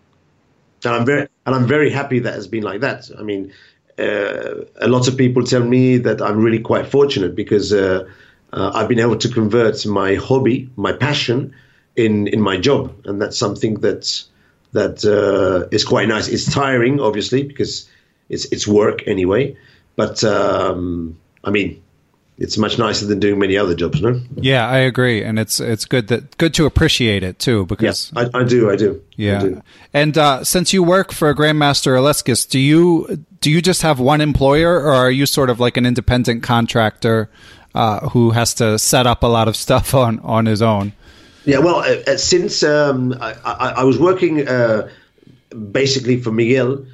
[SPEAKER 8] And I'm very and I'm very happy that it's been like that. I mean, uh, a lot of people tell me that I'm really quite fortunate because uh, Uh, I've been able to convert my hobby, my passion, in, in my job, and that's something that that uh, is quite nice. It's tiring, obviously, because it's it's work anyway, but um, I mean, it's much nicer than doing many other jobs, no?
[SPEAKER 1] Yeah, I agree, and it's it's good that good to appreciate it too, because
[SPEAKER 8] yeah, I, I do, I do.
[SPEAKER 1] Yeah,
[SPEAKER 8] I do.
[SPEAKER 1] And uh, since you work for Grandmaster Aleskis, do you do you just have one employer, or are you sort of like an independent contractor uh, who has to set up a lot of stuff on, on his own?
[SPEAKER 8] Yeah, well, uh, since um, I, I, I was working uh, basically for Miguel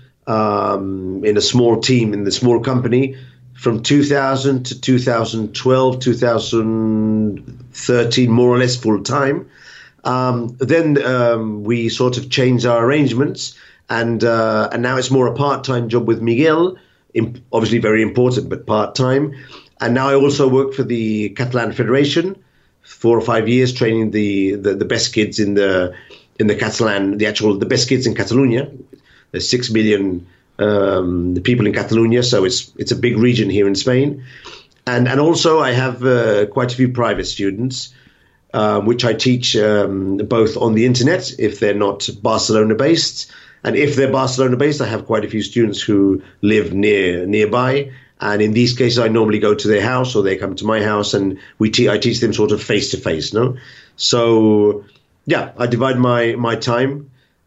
[SPEAKER 8] um, in a small team in the small company. From two thousand to two thousand twelve, two thousand thirteen, more or less full time. Um, then um, we sort of changed our arrangements, and uh, and now it's more a part-time job with Miguel, imp- obviously very important, but part-time. And now I also work for the Catalan Federation, four or five years training the, the, the best kids in the in the Catalan, the actual the best kids in Catalonia. There's six million Um, the people in Catalonia, so it's it's a big region here in Spain, and and also I have uh, quite a few private students, uh, which I teach um, both on the internet if they're not Barcelona based, and if they're Barcelona based, I have quite a few students who live near nearby, and in these cases I normally go to their house or they come to my house, and we te- I teach them sort of face to face, no, so yeah, I divide my my time.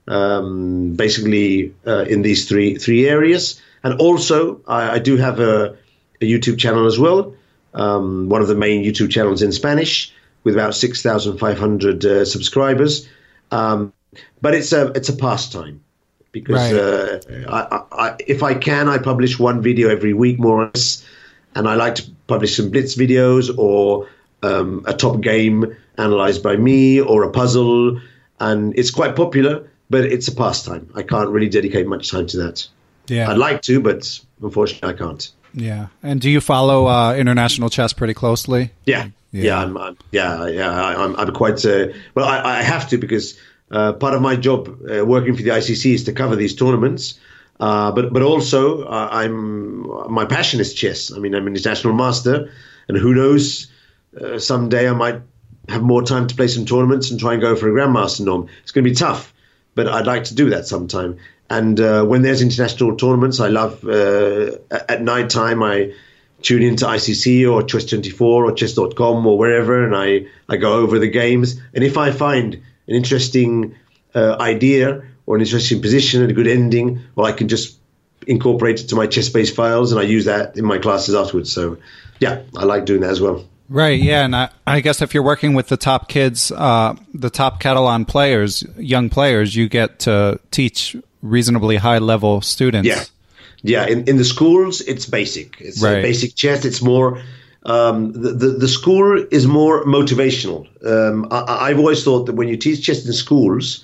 [SPEAKER 8] Um, basically uh, in these three three areas, and also I, I do have a, a YouTube channel as well, um, one of the main YouTube channels in Spanish with about six thousand five hundred uh, subscribers. Um, but it's a it's a pastime because
[SPEAKER 1] right.
[SPEAKER 8] uh, I, I, if I can, I publish one video every week more or less, and I like to publish some blitz videos or um, a top game analyzed by me or a puzzle, and it's quite popular. But it's a pastime. I can't really dedicate much time to that.
[SPEAKER 1] Yeah,
[SPEAKER 8] I'd like to, but unfortunately, I can't.
[SPEAKER 1] Yeah. And do you follow uh, international chess pretty closely?
[SPEAKER 8] Yeah, yeah, yeah. I'm, I'm, yeah, yeah. I'm, I'm quite. Uh, well, I, I have to because uh, part of my job uh, working for the I C C is to cover these tournaments. Uh, but but also, uh, I'm my passion is chess. I mean, I'm an international master, and who knows, uh, someday I might have more time to play some tournaments and try and go for a grandmaster norm. It's going to be tough. But I'd like to do that sometime. And uh, when there's international tournaments, I love, uh, at night time, I tune into I C C or Chess twenty-four or chess dot com or wherever, and I, I go over the games. And if I find an interesting uh, idea or an interesting position and a good ending, well, I can just incorporate it to my chess-based files, and I use that in my classes afterwards. So, yeah, I like doing that as well.
[SPEAKER 1] Right, yeah, and I, I guess if you're working with the top kids, uh, the top Catalan players, young players, you get to teach reasonably high-level students.
[SPEAKER 8] Yeah, yeah. In in the schools, it's basic. It's
[SPEAKER 1] right.
[SPEAKER 8] uh, basic chess. It's more um, the, the the school is more motivational. Um, I, I've always thought that when you teach chess in schools,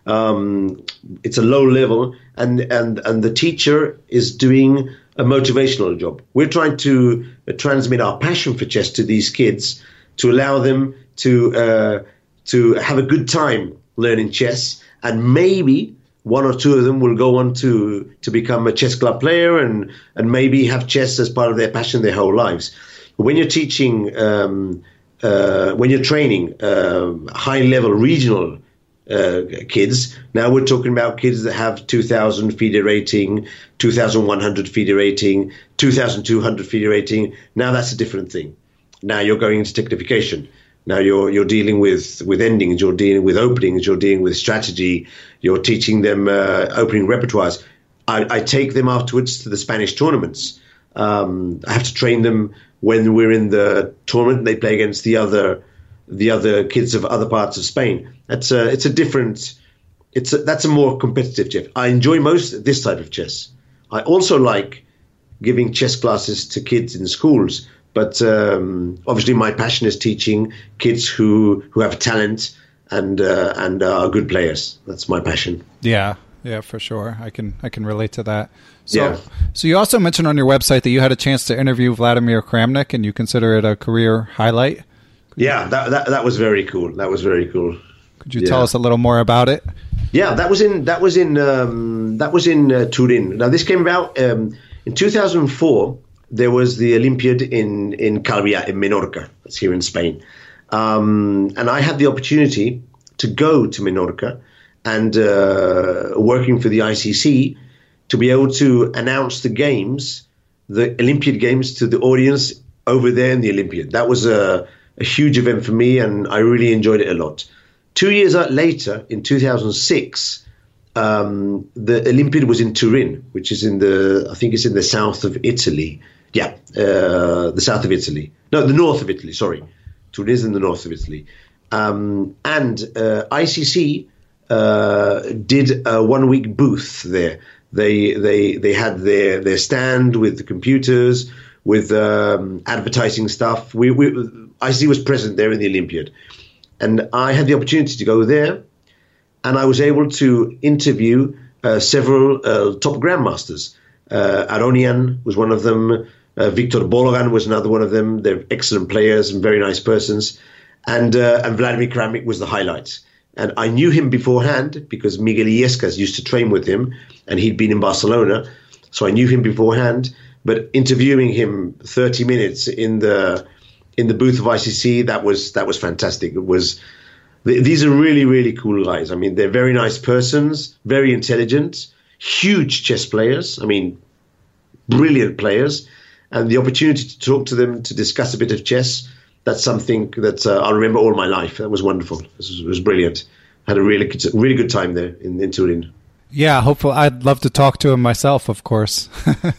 [SPEAKER 8] um, it's a low level, and and and the teacher is doing a motivational job. We're trying to uh, transmit our passion for chess to these kids to allow them to uh, to have a good time learning chess, and maybe one or two of them will go on to to become a chess club player and and maybe have chess as part of their passion their whole lives. When you're teaching, um, uh, when you're training uh, high level regional Uh, kids. Now we're talking about kids that have two thousand FIDE rating, two thousand one hundred FIDE rating, two thousand two hundred FIDE rating. Now that's a different thing. Now you're going into technification. Now you're you're dealing with, with endings, you're dealing with openings, you're dealing with strategy, you're teaching them uh, opening repertoires. I, I take them afterwards to the Spanish tournaments. Um, I have to train them when we're in the tournament. They play against the other the other kids of other parts of Spain. That's a, it's a different, it's a, that's a more competitive chess. I enjoy most this type of chess. I also like giving chess classes to kids in schools, but um, obviously my passion is teaching kids who, who have talent and uh, and are good players. That's my passion.
[SPEAKER 1] Yeah, yeah, for sure. I can I can relate to that. So,
[SPEAKER 8] yeah.
[SPEAKER 1] So you also mentioned on your website that you had a chance to interview Vladimir Kramnik, and you consider it a career highlight.
[SPEAKER 8] Yeah, that, that that was very cool. That was very cool.
[SPEAKER 1] Could you
[SPEAKER 8] yeah.
[SPEAKER 1] tell us a little more about it?
[SPEAKER 8] Yeah, that was in that was in um, that was in uh, Turin. Now this came about um, in two thousand four. There was the Olympiad in in Calvià in Menorca. That's here in Spain, um, and I had the opportunity to go to Menorca and uh, working for the I C C to be able to announce the games the Olympiad Games to the audience over there in the Olympiad. That was a, a huge event for me, and I really enjoyed it a lot. Two years later, in two thousand six, um, the Olympiad was in Turin, which is in the, I think it's in the south of Italy. Yeah, uh, the south of Italy. No, the north of Italy, sorry. Turin is in the north of Italy. Um, and uh, I C C uh, did a one-week booth there. They they they had their, their stand with the computers, with um, advertising stuff. We, we I C C was present there in the Olympiad. And I had the opportunity to go there, and I was able to interview uh, several uh, top grandmasters. Uh, Aronian was one of them. Uh, Victor Bologan was another one of them. They're excellent players and very nice persons. And uh, and Vladimir Kramnik was the highlight. And I knew him beforehand because Miguel Illescas used to train with him, and he'd been in Barcelona. So I knew him beforehand. But interviewing him thirty minutes in the in the booth of I C C, that was that was fantastic. It was these are really, really cool guys. I mean, they're very nice persons, very intelligent, huge chess players. I mean, brilliant players. And the opportunity to talk to them, to discuss a bit of chess, that's something that uh, I'll remember all my life. That was wonderful. It was, it was brilliant. Had a really good, really good time there in, in Turin.
[SPEAKER 1] Yeah, hopefully. I'd love to talk to him myself, of course.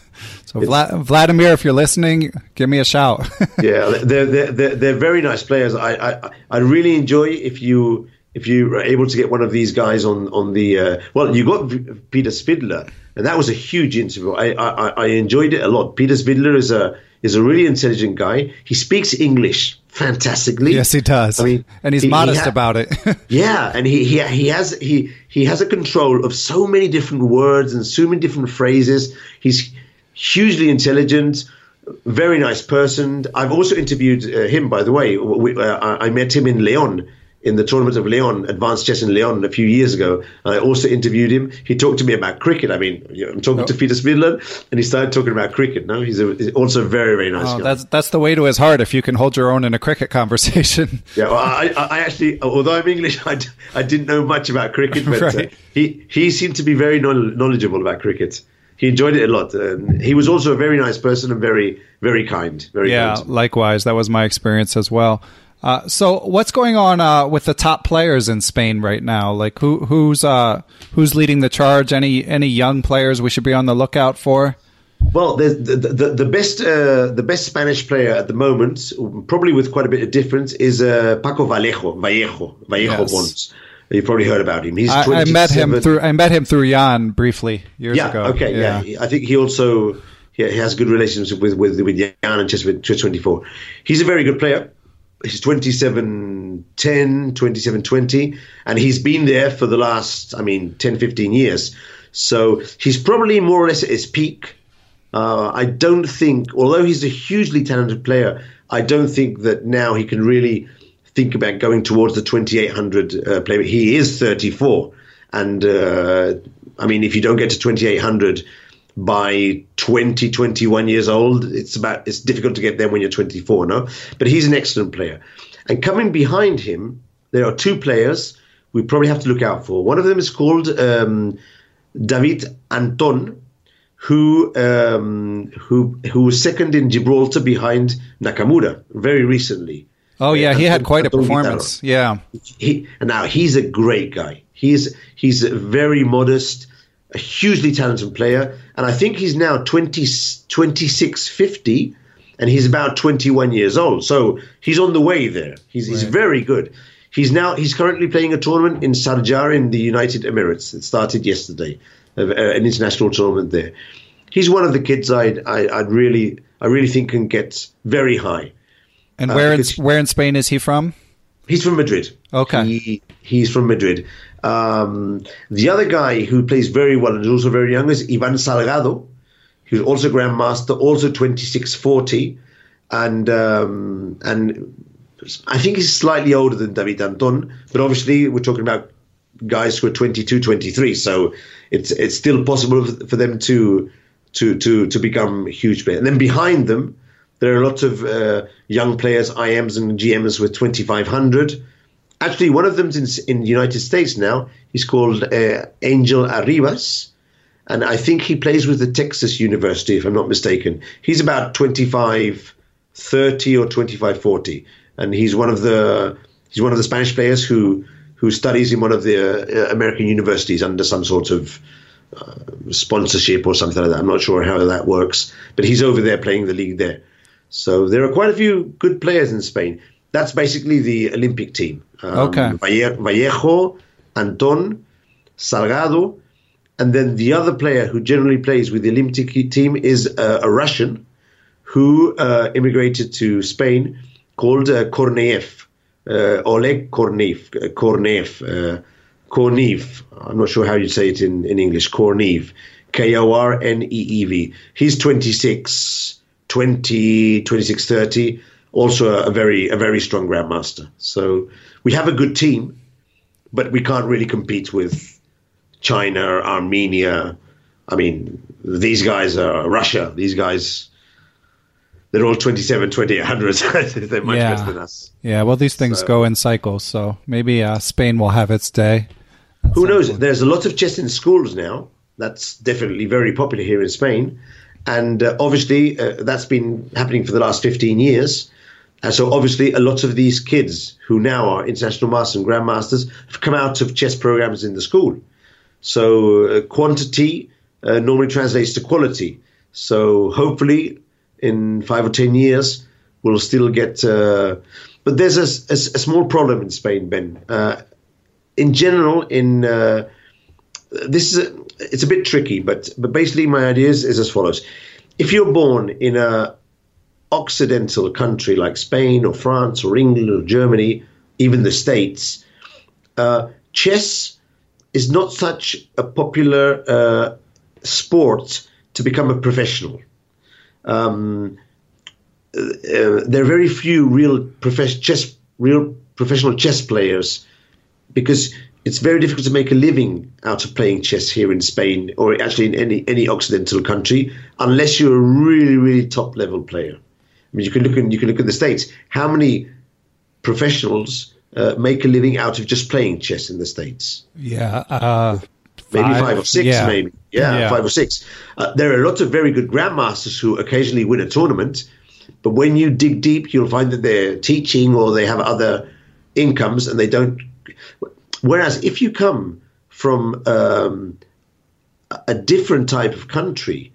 [SPEAKER 1] So Vla- Vladimir, if you're listening, give me a shout.
[SPEAKER 8] Yeah, they're, they're, they're, they're very nice players. I, I, I'd really enjoy if you if you were able to get one of these guys on, on the... Uh, well, you got Peter Svidler, and that was a huge interview. I, I, I enjoyed it a lot. Peter Svidler is a is a really intelligent guy. He speaks English fantastically.
[SPEAKER 1] Yes, he does. I mean, and he's he, modest he ha- about it.
[SPEAKER 8] Yeah, and he, he he has he he has a control of so many different words and so many different phrases. He's hugely intelligent, very nice person. I've also interviewed uh, him, by the way. We, uh, I met him in Leon, in the tournament of Leon, Advanced Chess in Leon, a few years ago. I also interviewed him. He talked to me about cricket. I mean, you know, I'm talking oh. to Peter Svidler, and he started talking about cricket. No, he's, a, he's also a very, very nice oh, guy.
[SPEAKER 1] That's that's the way to his heart, if you can hold your own in a cricket conversation.
[SPEAKER 8] Yeah, well, I, I actually, although I'm English, I, I didn't know much about cricket, but right. uh, he, he seemed to be very knowledgeable about cricket. He enjoyed it a lot. And he was also a very nice person and very, very kind. Very
[SPEAKER 1] yeah,
[SPEAKER 8] kind.
[SPEAKER 1] Likewise. That was my experience as well. Uh, so what's going on uh, with the top players in Spain right now? Like who who's uh, who's leading the charge? Any any young players we should be on the lookout for?
[SPEAKER 8] Well, the the, the best uh, the best Spanish player at the moment, probably with quite a bit of difference, is uh, Paco Vallejo. Vallejo Vallejo yes. Pons. You've probably heard about him. He's
[SPEAKER 1] I, I met him through I met him through Jan briefly years
[SPEAKER 8] yeah,
[SPEAKER 1] ago.
[SPEAKER 8] Okay, yeah, yeah. I think he also he has good relationship with with with Jan and Chess twenty-four. He's a very good player. He's twenty-seven ten, twenty-seven twenty, and he's been there for the last, I mean, ten, fifteen years. So he's probably more or less at his peak. Uh, I don't think, although he's a hugely talented player, I don't think that now he can really think about going towards the twenty-eight hundred uh, play. He is thirty-four. And, uh, I mean, if you don't get to twenty-eight hundred by twenty, twenty-one years old, it's about it's difficult to get there when you're twenty-four, no? But he's an excellent player. And coming behind him, there are two players we probably have to look out for. One of them is called um, David Anton, who um, who who was second in Gibraltar behind Nakamura very recently.
[SPEAKER 1] Oh yeah, he had quite a performance. Yeah,
[SPEAKER 8] he and now he's a great guy. He's he's a very modest, a hugely talented player, and I think he's now twenty, twenty-six fifty, and he's about twenty-one years old. So he's on the way there. He's right. he's very good. He's now he's currently playing a tournament in Sharjah in the United Emirates. It started yesterday, uh, an international tournament there. He's one of the kids I'd I, I'd really I really think can get very high.
[SPEAKER 1] And where uh, in where in Spain is he from?
[SPEAKER 8] He's from Madrid.
[SPEAKER 1] Okay.
[SPEAKER 8] He, he's from Madrid. Um, the other guy who plays very well and is also very young is Ivan Salgado, who's also Grandmaster, also twenty-six forty. And um, and I think he's slightly older than David Anton, but obviously we're talking about guys who are twenty-two, twenty-three. So it's it's still possible for them to to to to become huge players. And then behind them, there are lots of uh, young players, I Ms and G Ms with twenty-five hundred. Actually, one of them's in, in the United States now. He's called uh, Angel Arribas, and I think he plays with the Texas University, if I'm not mistaken. He's about twenty-five thirty or twenty-five forty, and he's one of the he's one of the Spanish players who who studies in one of the uh, American universities under some sort of uh, sponsorship or something like that. I'm not sure how that works, but he's over there playing the league there. So there are quite a few good players in Spain. That's basically the Olympic team. Um,
[SPEAKER 1] Okay.
[SPEAKER 8] Vallejo, Anton, Salgado, and then the other player who generally plays with the Olympic team is uh, a Russian who uh, immigrated to Spain called uh, Korneev, uh, Oleg Korneev, uh, Korneev, uh, Korneev. I'm not sure how you say it in, in English, Korneev, K O R N E E V. He's twenty-six, twenty, twenty-six, thirty, also a, a very a very strong grandmaster. So we have a good team, but we can't really compete with China, Armenia. I mean, these guys are Russia. These guys, they're all twenty-seven, twenty-eight hundreds. They're much
[SPEAKER 1] Yeah.
[SPEAKER 8] better than us.
[SPEAKER 1] Yeah, well, these things
[SPEAKER 8] So-
[SPEAKER 1] go in cycles, so maybe uh, Spain will have its day.
[SPEAKER 8] Who knows? There's a lot of chess in schools now. That's definitely very popular here in Spain. And uh, obviously, uh, that's been happening for the last fifteen years. And so obviously, a lot of these kids who now are international masters and grandmasters have come out of chess programs in the school. So uh, quantity uh, normally translates to quality. So hopefully, in five or ten years, we'll still get... Uh, but there's a, a, a small problem in Spain, Ben. Uh, in general, in... Uh, this is a, it's a bit tricky, but but basically my idea is, is as follows. If you're born in a Occidental country like Spain or France or England or Germany, even the States, uh, chess is not such a popular uh, sport to become a professional. Um, uh, there are very few real prof- chess, real professional chess players, because it's very difficult to make a living out of playing chess here in Spain, or actually in any any Occidental country, unless you're a really, really top level player. I mean, you can look at you can look at the States. How many professionals uh, make a living out of just playing chess in the States?
[SPEAKER 1] Yeah. Uh,
[SPEAKER 8] Maybe five or six,
[SPEAKER 1] yeah.
[SPEAKER 8] maybe. Yeah,
[SPEAKER 1] Yeah.
[SPEAKER 8] five or six. Uh, there are lots of very good grandmasters who occasionally win a tournament, but when you dig deep, you'll find that they're teaching or they have other incomes and they don't. Whereas if you come from um, a different type of country,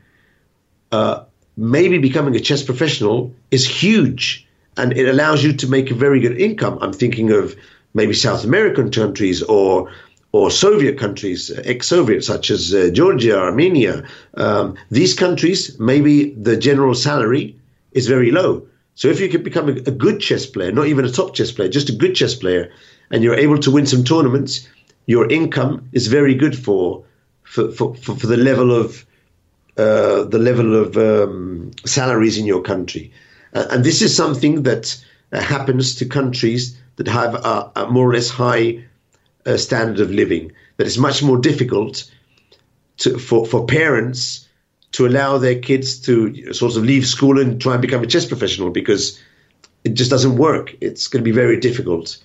[SPEAKER 8] uh, maybe becoming a chess professional is huge, and it allows you to make a very good income. I'm thinking of maybe South American countries or or Soviet countries, ex-Soviet, such as uh, Georgia, Armenia. Um, these countries, maybe the general salary is very low. So if you could become a, a good chess player, not even a top chess player, just a good chess player, and you're able to win some tournaments, your income is very good for for for, for, for the level of uh, the level of um, salaries in your country. Uh, and this is something that uh, happens to countries that have a, a more or less high uh, standard of living. That it's much more difficult to, for for parents to allow their kids to sort of leave school and try and become a chess professional, because it just doesn't work. It's going to be very difficult.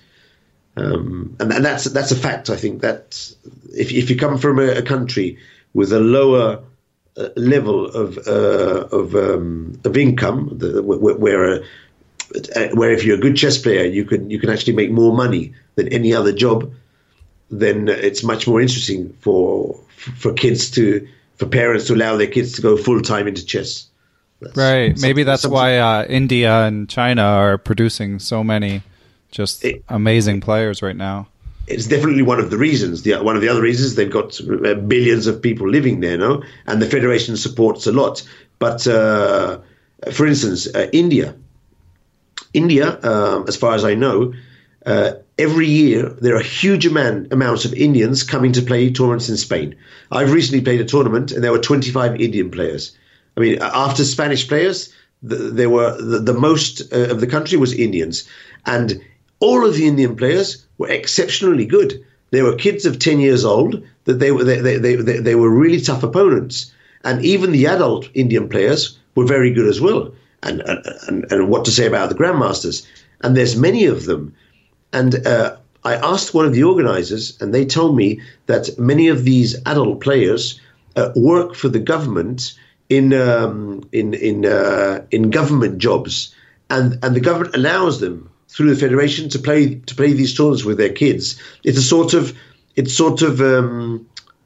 [SPEAKER 8] Um, and, and that's that's a fact. I think that if if you come from a, a country with a lower uh, level of uh, of um, of income, the, where where, uh, where if you're a good chess player, you can you can actually make more money than any other job, then it's much more interesting for for kids to for parents to allow their kids to go full time into chess. That's
[SPEAKER 1] Right. Maybe that's
[SPEAKER 8] something-
[SPEAKER 1] why uh, India and China are producing so many just
[SPEAKER 8] It-
[SPEAKER 1] amazing players right now.
[SPEAKER 8] It's definitely one of the reasons. The, one of the other reasons, they've got uh, billions of people living there, no? And the federation supports a lot. But uh, for instance, uh, India, India, um, as far as I know, uh, every year there are huge amount, amounts of Indians coming to play tournaments in Spain. I've recently played a tournament and there were twenty-five Indian players. I mean, after Spanish players, the, there were the, the most uh, of the country was Indians, and all of the Indian players were exceptionally good. They were kids of ten years old. That they were they, they, they, they were really tough opponents, and even the adult Indian players were very good as well. And and and what to say about the grandmasters? And there's many of them. And uh, I asked one of the organizers, and they told me that many of these adult players uh, work for the government in um, in in uh, in government jobs, and and the government allows them through the federation to play to play these tournaments with their kids. It's a sort of it's sort of um,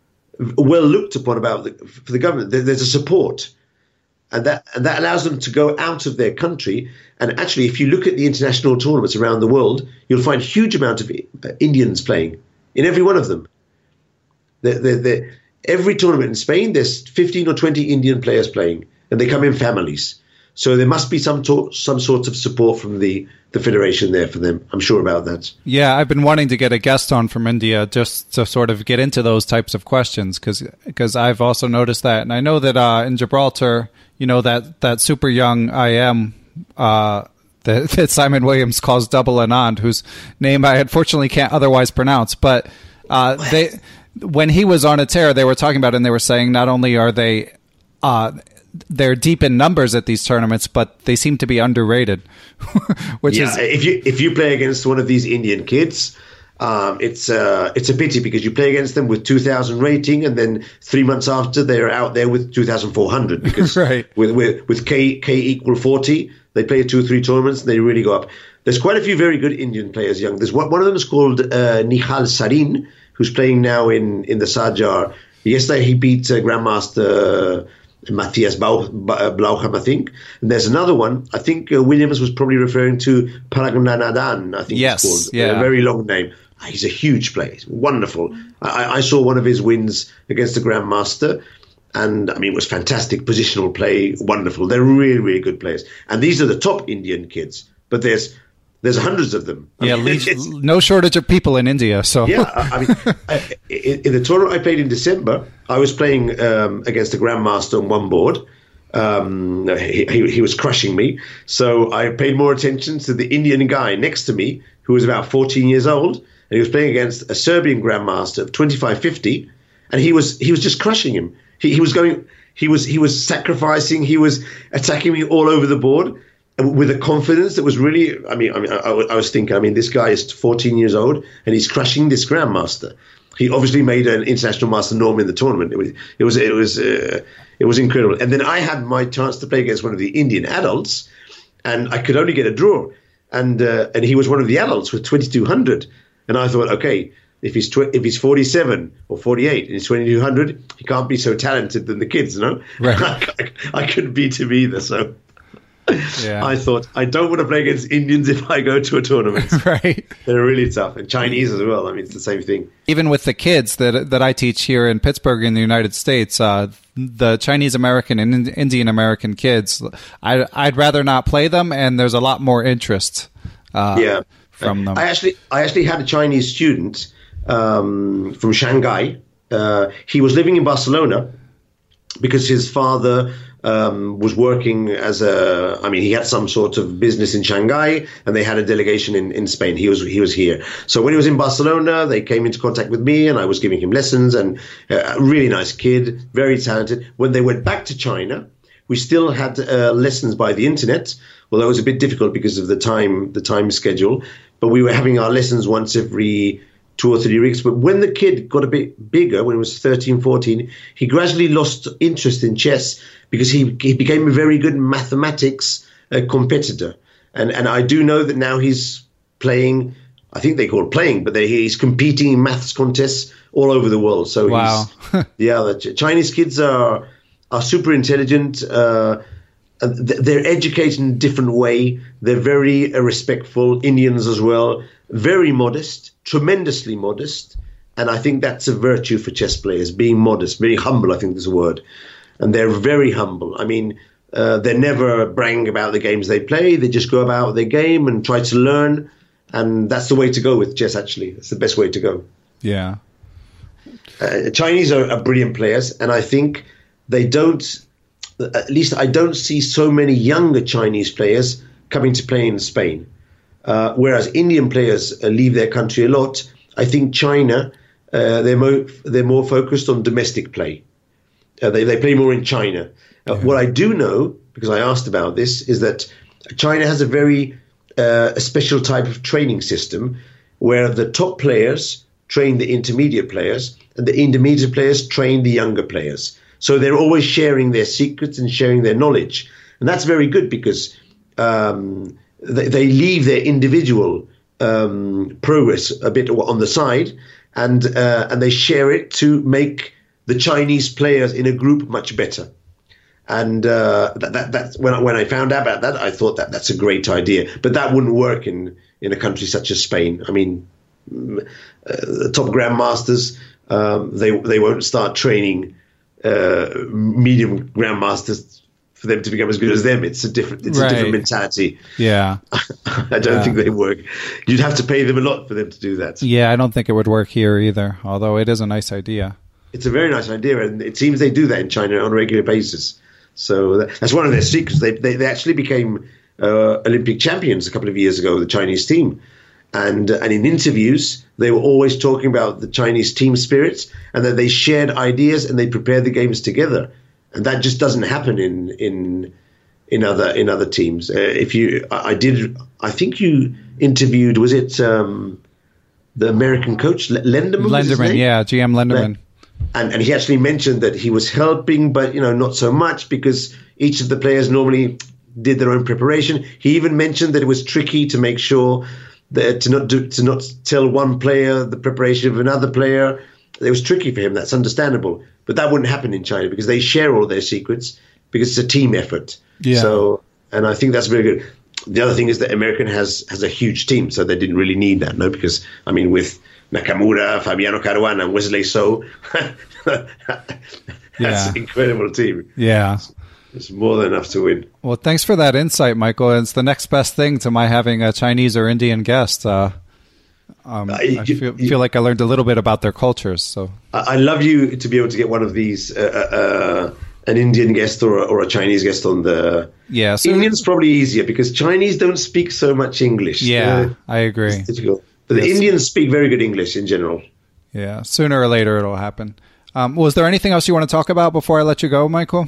[SPEAKER 8] well looked upon about the, for the government. There, there's a support, and that and that allows them to go out of their country. And actually, if you look at the international tournaments around the world, you'll find huge amount of Indians playing in every one of them. They're, they're, they're, every tournament in Spain, there's fifteen or twenty Indian players playing, and they come in families. So there must be some to- some sort of support from the, the federation there for them. I'm sure about that.
[SPEAKER 1] Yeah, I've been wanting to get a guest on from India just to sort of get into those types of questions because because I've also noticed that. And I know that uh, in Gibraltar, you know, that, that super young I M uh, that, that Simon Williams calls Double Anand, whose name I unfortunately can't otherwise pronounce. But uh, they when he was on a tear, they were talking about it and they were saying not only are they uh, they're deep in numbers at these tournaments, but they seem to be underrated. Which
[SPEAKER 8] yeah,
[SPEAKER 1] is
[SPEAKER 8] if you if you play against one of these Indian kids, um, it's uh, it's a pity because you play against them with two thousand rating, and then three months after they're out there with two thousand four hundred because
[SPEAKER 1] right.
[SPEAKER 8] with with with K K equal forty, they play two or three tournaments and they really go up. There's quite a few very good Indian players young. There's one, one of them is called uh, Nihal Sarin, who's playing now in in the Sajar. Yesterday he beat uh, Grandmaster. Matthias Blaucham, I think. And there's another one. I think uh, Williams was probably referring to Paragnanadan, I think
[SPEAKER 1] yes,
[SPEAKER 8] it's called.
[SPEAKER 1] Yeah.
[SPEAKER 8] A very long name. He's a huge player. He's wonderful. I, I saw one of his wins against the Grandmaster, and I mean, it was fantastic. Positional play, wonderful. They're really, really good players. And these are the top Indian kids. But there's there's hundreds of them.
[SPEAKER 1] Yeah,
[SPEAKER 8] I mean,
[SPEAKER 1] least, no shortage of people in India. So
[SPEAKER 8] yeah, I, I mean, I, in, in the tournament I played in December, I was playing um, against the Grandmaster on one board. Um, he, he, he was crushing me, so I paid more attention to the Indian guy next to me, who was about fourteen years old, and he was playing against a Serbian Grandmaster of twenty-five fifty, and he was he was just crushing him. He, he was going, he was he was sacrificing, he was attacking me all over the board. With a confidence that was really, I mean, I mean, I, I was thinking, I mean, this guy is fourteen years old and he's crushing this Grandmaster. He obviously made an international master norm in the tournament. It was, it was, it was, uh, it was incredible. And then I had my chance to play against one of the Indian adults, and I could only get a draw. And uh, and he was one of the adults with twenty-two hundred. And I thought, okay, if he's tw- if he's forty-seven or forty-eight and he's twenty-two hundred, he can't be so talented than the kids, no?
[SPEAKER 1] Right.
[SPEAKER 8] I, I couldn't beat him either, so.
[SPEAKER 1] Yeah.
[SPEAKER 8] I thought, I don't want to play against Indians if I go to a tournament.
[SPEAKER 1] Right.
[SPEAKER 8] They're really tough. And Chinese as well. I mean, it's the same thing.
[SPEAKER 1] Even with the kids that that I teach here in Pittsburgh in the United States, uh, the Chinese American and Indian American kids, I, I'd rather not play them, and there's a lot more interest uh,
[SPEAKER 8] yeah.
[SPEAKER 1] from them.
[SPEAKER 8] I actually, I actually had a Chinese student um, from Shanghai. Uh, he was living in Barcelona because his father... Um, was working as a, I mean, he had some sort of business in Shanghai, and they had a delegation in, in Spain. He was he was here. So when he was in Barcelona, they came into contact with me, and I was giving him lessons. And uh, a really nice kid, very talented. When they went back to China, we still had uh, lessons by the internet, although it was a bit difficult because of the time the time schedule. But we were having our lessons once every two or three weeks. But when the kid got a bit bigger, when he was thirteen, fourteen, he gradually lost interest in chess because he, he became a very good mathematics uh, competitor. And and I do know that now he's playing, I think they call it playing, but they, he's competing in maths contests all over the world. So
[SPEAKER 1] wow.
[SPEAKER 8] he's, yeah, the Chinese kids are are super intelligent. Uh, they're educated in a different way. They're very uh, respectful. Indians as well. Very modest, tremendously modest. And I think that's a virtue for chess players, being modest, very humble, I think is a word. And they're very humble. I mean, uh, they never brag about the games they play. They just go about their game and try to learn. And that's the way to go with chess, actually. It's the best way to go.
[SPEAKER 1] Yeah.
[SPEAKER 8] Uh, Chinese are, are brilliant players. And I think they don't, at least I don't see so many younger Chinese players coming to play in Spain. Uh, whereas Indian players uh, leave their country a lot. I think China, uh, they're, mo- they're more focused on domestic play. Uh, they, they play more in China. Uh, yeah. What I do know, because I asked about this, is that China has a very uh, a special type of training system where the top players train the intermediate players, and the intermediate players train the younger players. So they're always sharing their secrets and sharing their knowledge. And that's very good because um, they, they leave their individual um, progress a bit on the side, and uh, and they share it to make the Chinese players in a group much better. And uh, that, that that's when I, when I found out about that, I thought that that's a great idea. But that wouldn't work in, in a country such as Spain. I mean, uh, the top grandmasters, um, they they won't start training uh, medium grandmasters for them to become as good as them. It's a different it's
[SPEAKER 1] right.
[SPEAKER 8] a different mentality.
[SPEAKER 1] Yeah,
[SPEAKER 8] I don't
[SPEAKER 1] yeah.
[SPEAKER 8] think they work. You'd have to pay them a lot for them to do that.
[SPEAKER 1] Yeah, I don't think it would work here either. Although it is a nice idea.
[SPEAKER 8] It's a very nice idea, and it seems they do that in China on a regular basis. So that, that's one of their secrets. They they, they actually became uh, Olympic champions a couple of years ago, the Chinese team. And uh, and in interviews, they were always talking about the Chinese team spirits and that they shared ideas and they prepared the games together. And that just doesn't happen in in in other in other teams. Uh, if you, I, I did, I think you interviewed, was it um, the American coach Lenderman?
[SPEAKER 1] Lenderman, yeah, G M Lenderman.
[SPEAKER 8] And and he actually mentioned that he was helping, but you know not so much because each of the players normally did their own preparation. He even mentioned that it was tricky to make sure that to not do, to not tell one player the preparation of another player. It was tricky for him. That's understandable, but that wouldn't happen in China because they share all their secrets because it's a team effort.
[SPEAKER 1] Yeah.
[SPEAKER 8] So, and I think that's very good. The other thing is that American has has a huge team, so they didn't really need that, no, because I mean with Nakamura, Fabiano Caruana, and Wesley So, that's
[SPEAKER 1] yeah.
[SPEAKER 8] an incredible team.
[SPEAKER 1] Yeah.
[SPEAKER 8] It's more than enough to win.
[SPEAKER 1] Well, thanks for that insight, Michael. It's the next best thing to my having a Chinese or Indian guest. Uh, um, uh, you, I feel, you, feel like I learned a little bit about their cultures. So
[SPEAKER 8] I, I love you to be able to get one of these, uh, uh, an Indian guest or a, or a Chinese guest on the...
[SPEAKER 1] Yeah, so
[SPEAKER 8] Indian's probably easier because Chinese don't speak so much English.
[SPEAKER 1] Yeah,
[SPEAKER 8] uh,
[SPEAKER 1] I agree.
[SPEAKER 8] It's difficult. But
[SPEAKER 1] yes.
[SPEAKER 8] the Indians speak very good English in general.
[SPEAKER 1] Yeah, sooner or later it'll happen. Um, was there anything else you want to talk about before I let you go, Michael?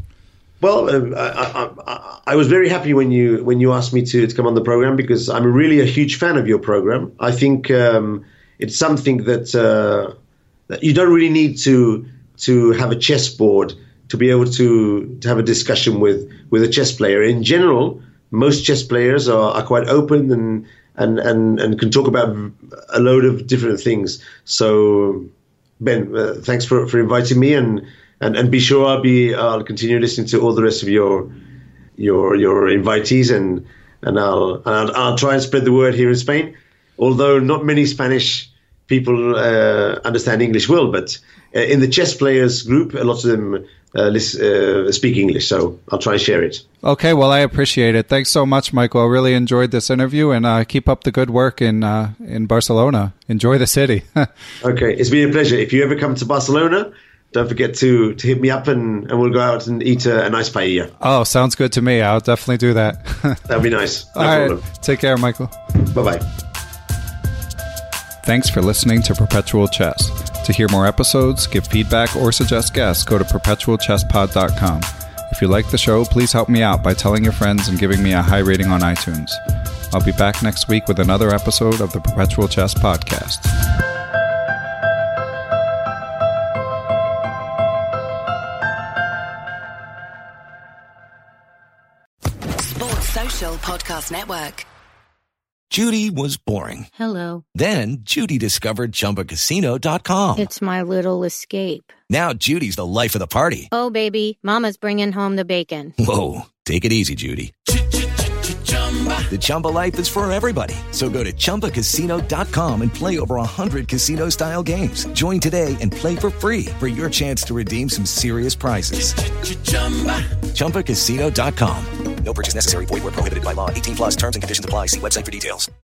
[SPEAKER 8] Well, um, I, I, I was very happy when you when you asked me to, to come on the program because I'm really a huge fan of your program. I think um, it's something that, uh, that you don't really need to to have a chessboard to be able to, to have a discussion with, with a chess player. In general, most chess players are, are quite open and, and, and, and can talk about a load of different things. So, Ben, uh, thanks for, for inviting me, and, and, and be sure I'll be I'll continue listening to all the rest of your your your invitees, and and I'll I'll, I'll try and spread the word here in Spain. Although not many Spanish people uh, understand English well, but uh, in the chess players group, a lot of them uh, list, uh, speak English, so I'll try and share it.
[SPEAKER 1] Okay, well, I appreciate it. Thanks so much, Michael. I really enjoyed this interview, and uh, keep up the good work in uh, in Barcelona. Enjoy the city.
[SPEAKER 8] Okay, it's been a pleasure. If you ever come to Barcelona, don't forget to, to hit me up, and, and we'll go out and eat a, a nice paella.
[SPEAKER 1] Oh, sounds good to me. I'll definitely do that.
[SPEAKER 8] That'd be nice. No
[SPEAKER 1] All right,
[SPEAKER 8] problem.
[SPEAKER 1] take care, Michael.
[SPEAKER 8] Bye-bye.
[SPEAKER 1] Thanks for listening to Perpetual Chess. To hear more episodes, give feedback, or suggest guests, go to perpetual chess pod dot com. If you like the show, please help me out by telling your friends and giving me a high rating on iTunes. I'll be back next week with another episode of the Perpetual Chess Podcast.
[SPEAKER 9] Sports Social Podcast Network.
[SPEAKER 4] Judy was boring.
[SPEAKER 10] Hello.
[SPEAKER 4] Then Judy discovered Chumba Casino dot com.
[SPEAKER 10] It's my little escape.
[SPEAKER 4] Now Judy's the life of the party.
[SPEAKER 10] Oh, baby, mama's bringing home the bacon.
[SPEAKER 4] Whoa, take it easy, Judy. The Chumba life is for everybody. So go to Chumba Casino dot com and play over one hundred casino-style games. Join today and play for free for your chance to redeem some serious prizes. Chumba Casino dot com.
[SPEAKER 3] No purchase necessary. Void where prohibited by law. eighteen plus terms and conditions apply. See website for details.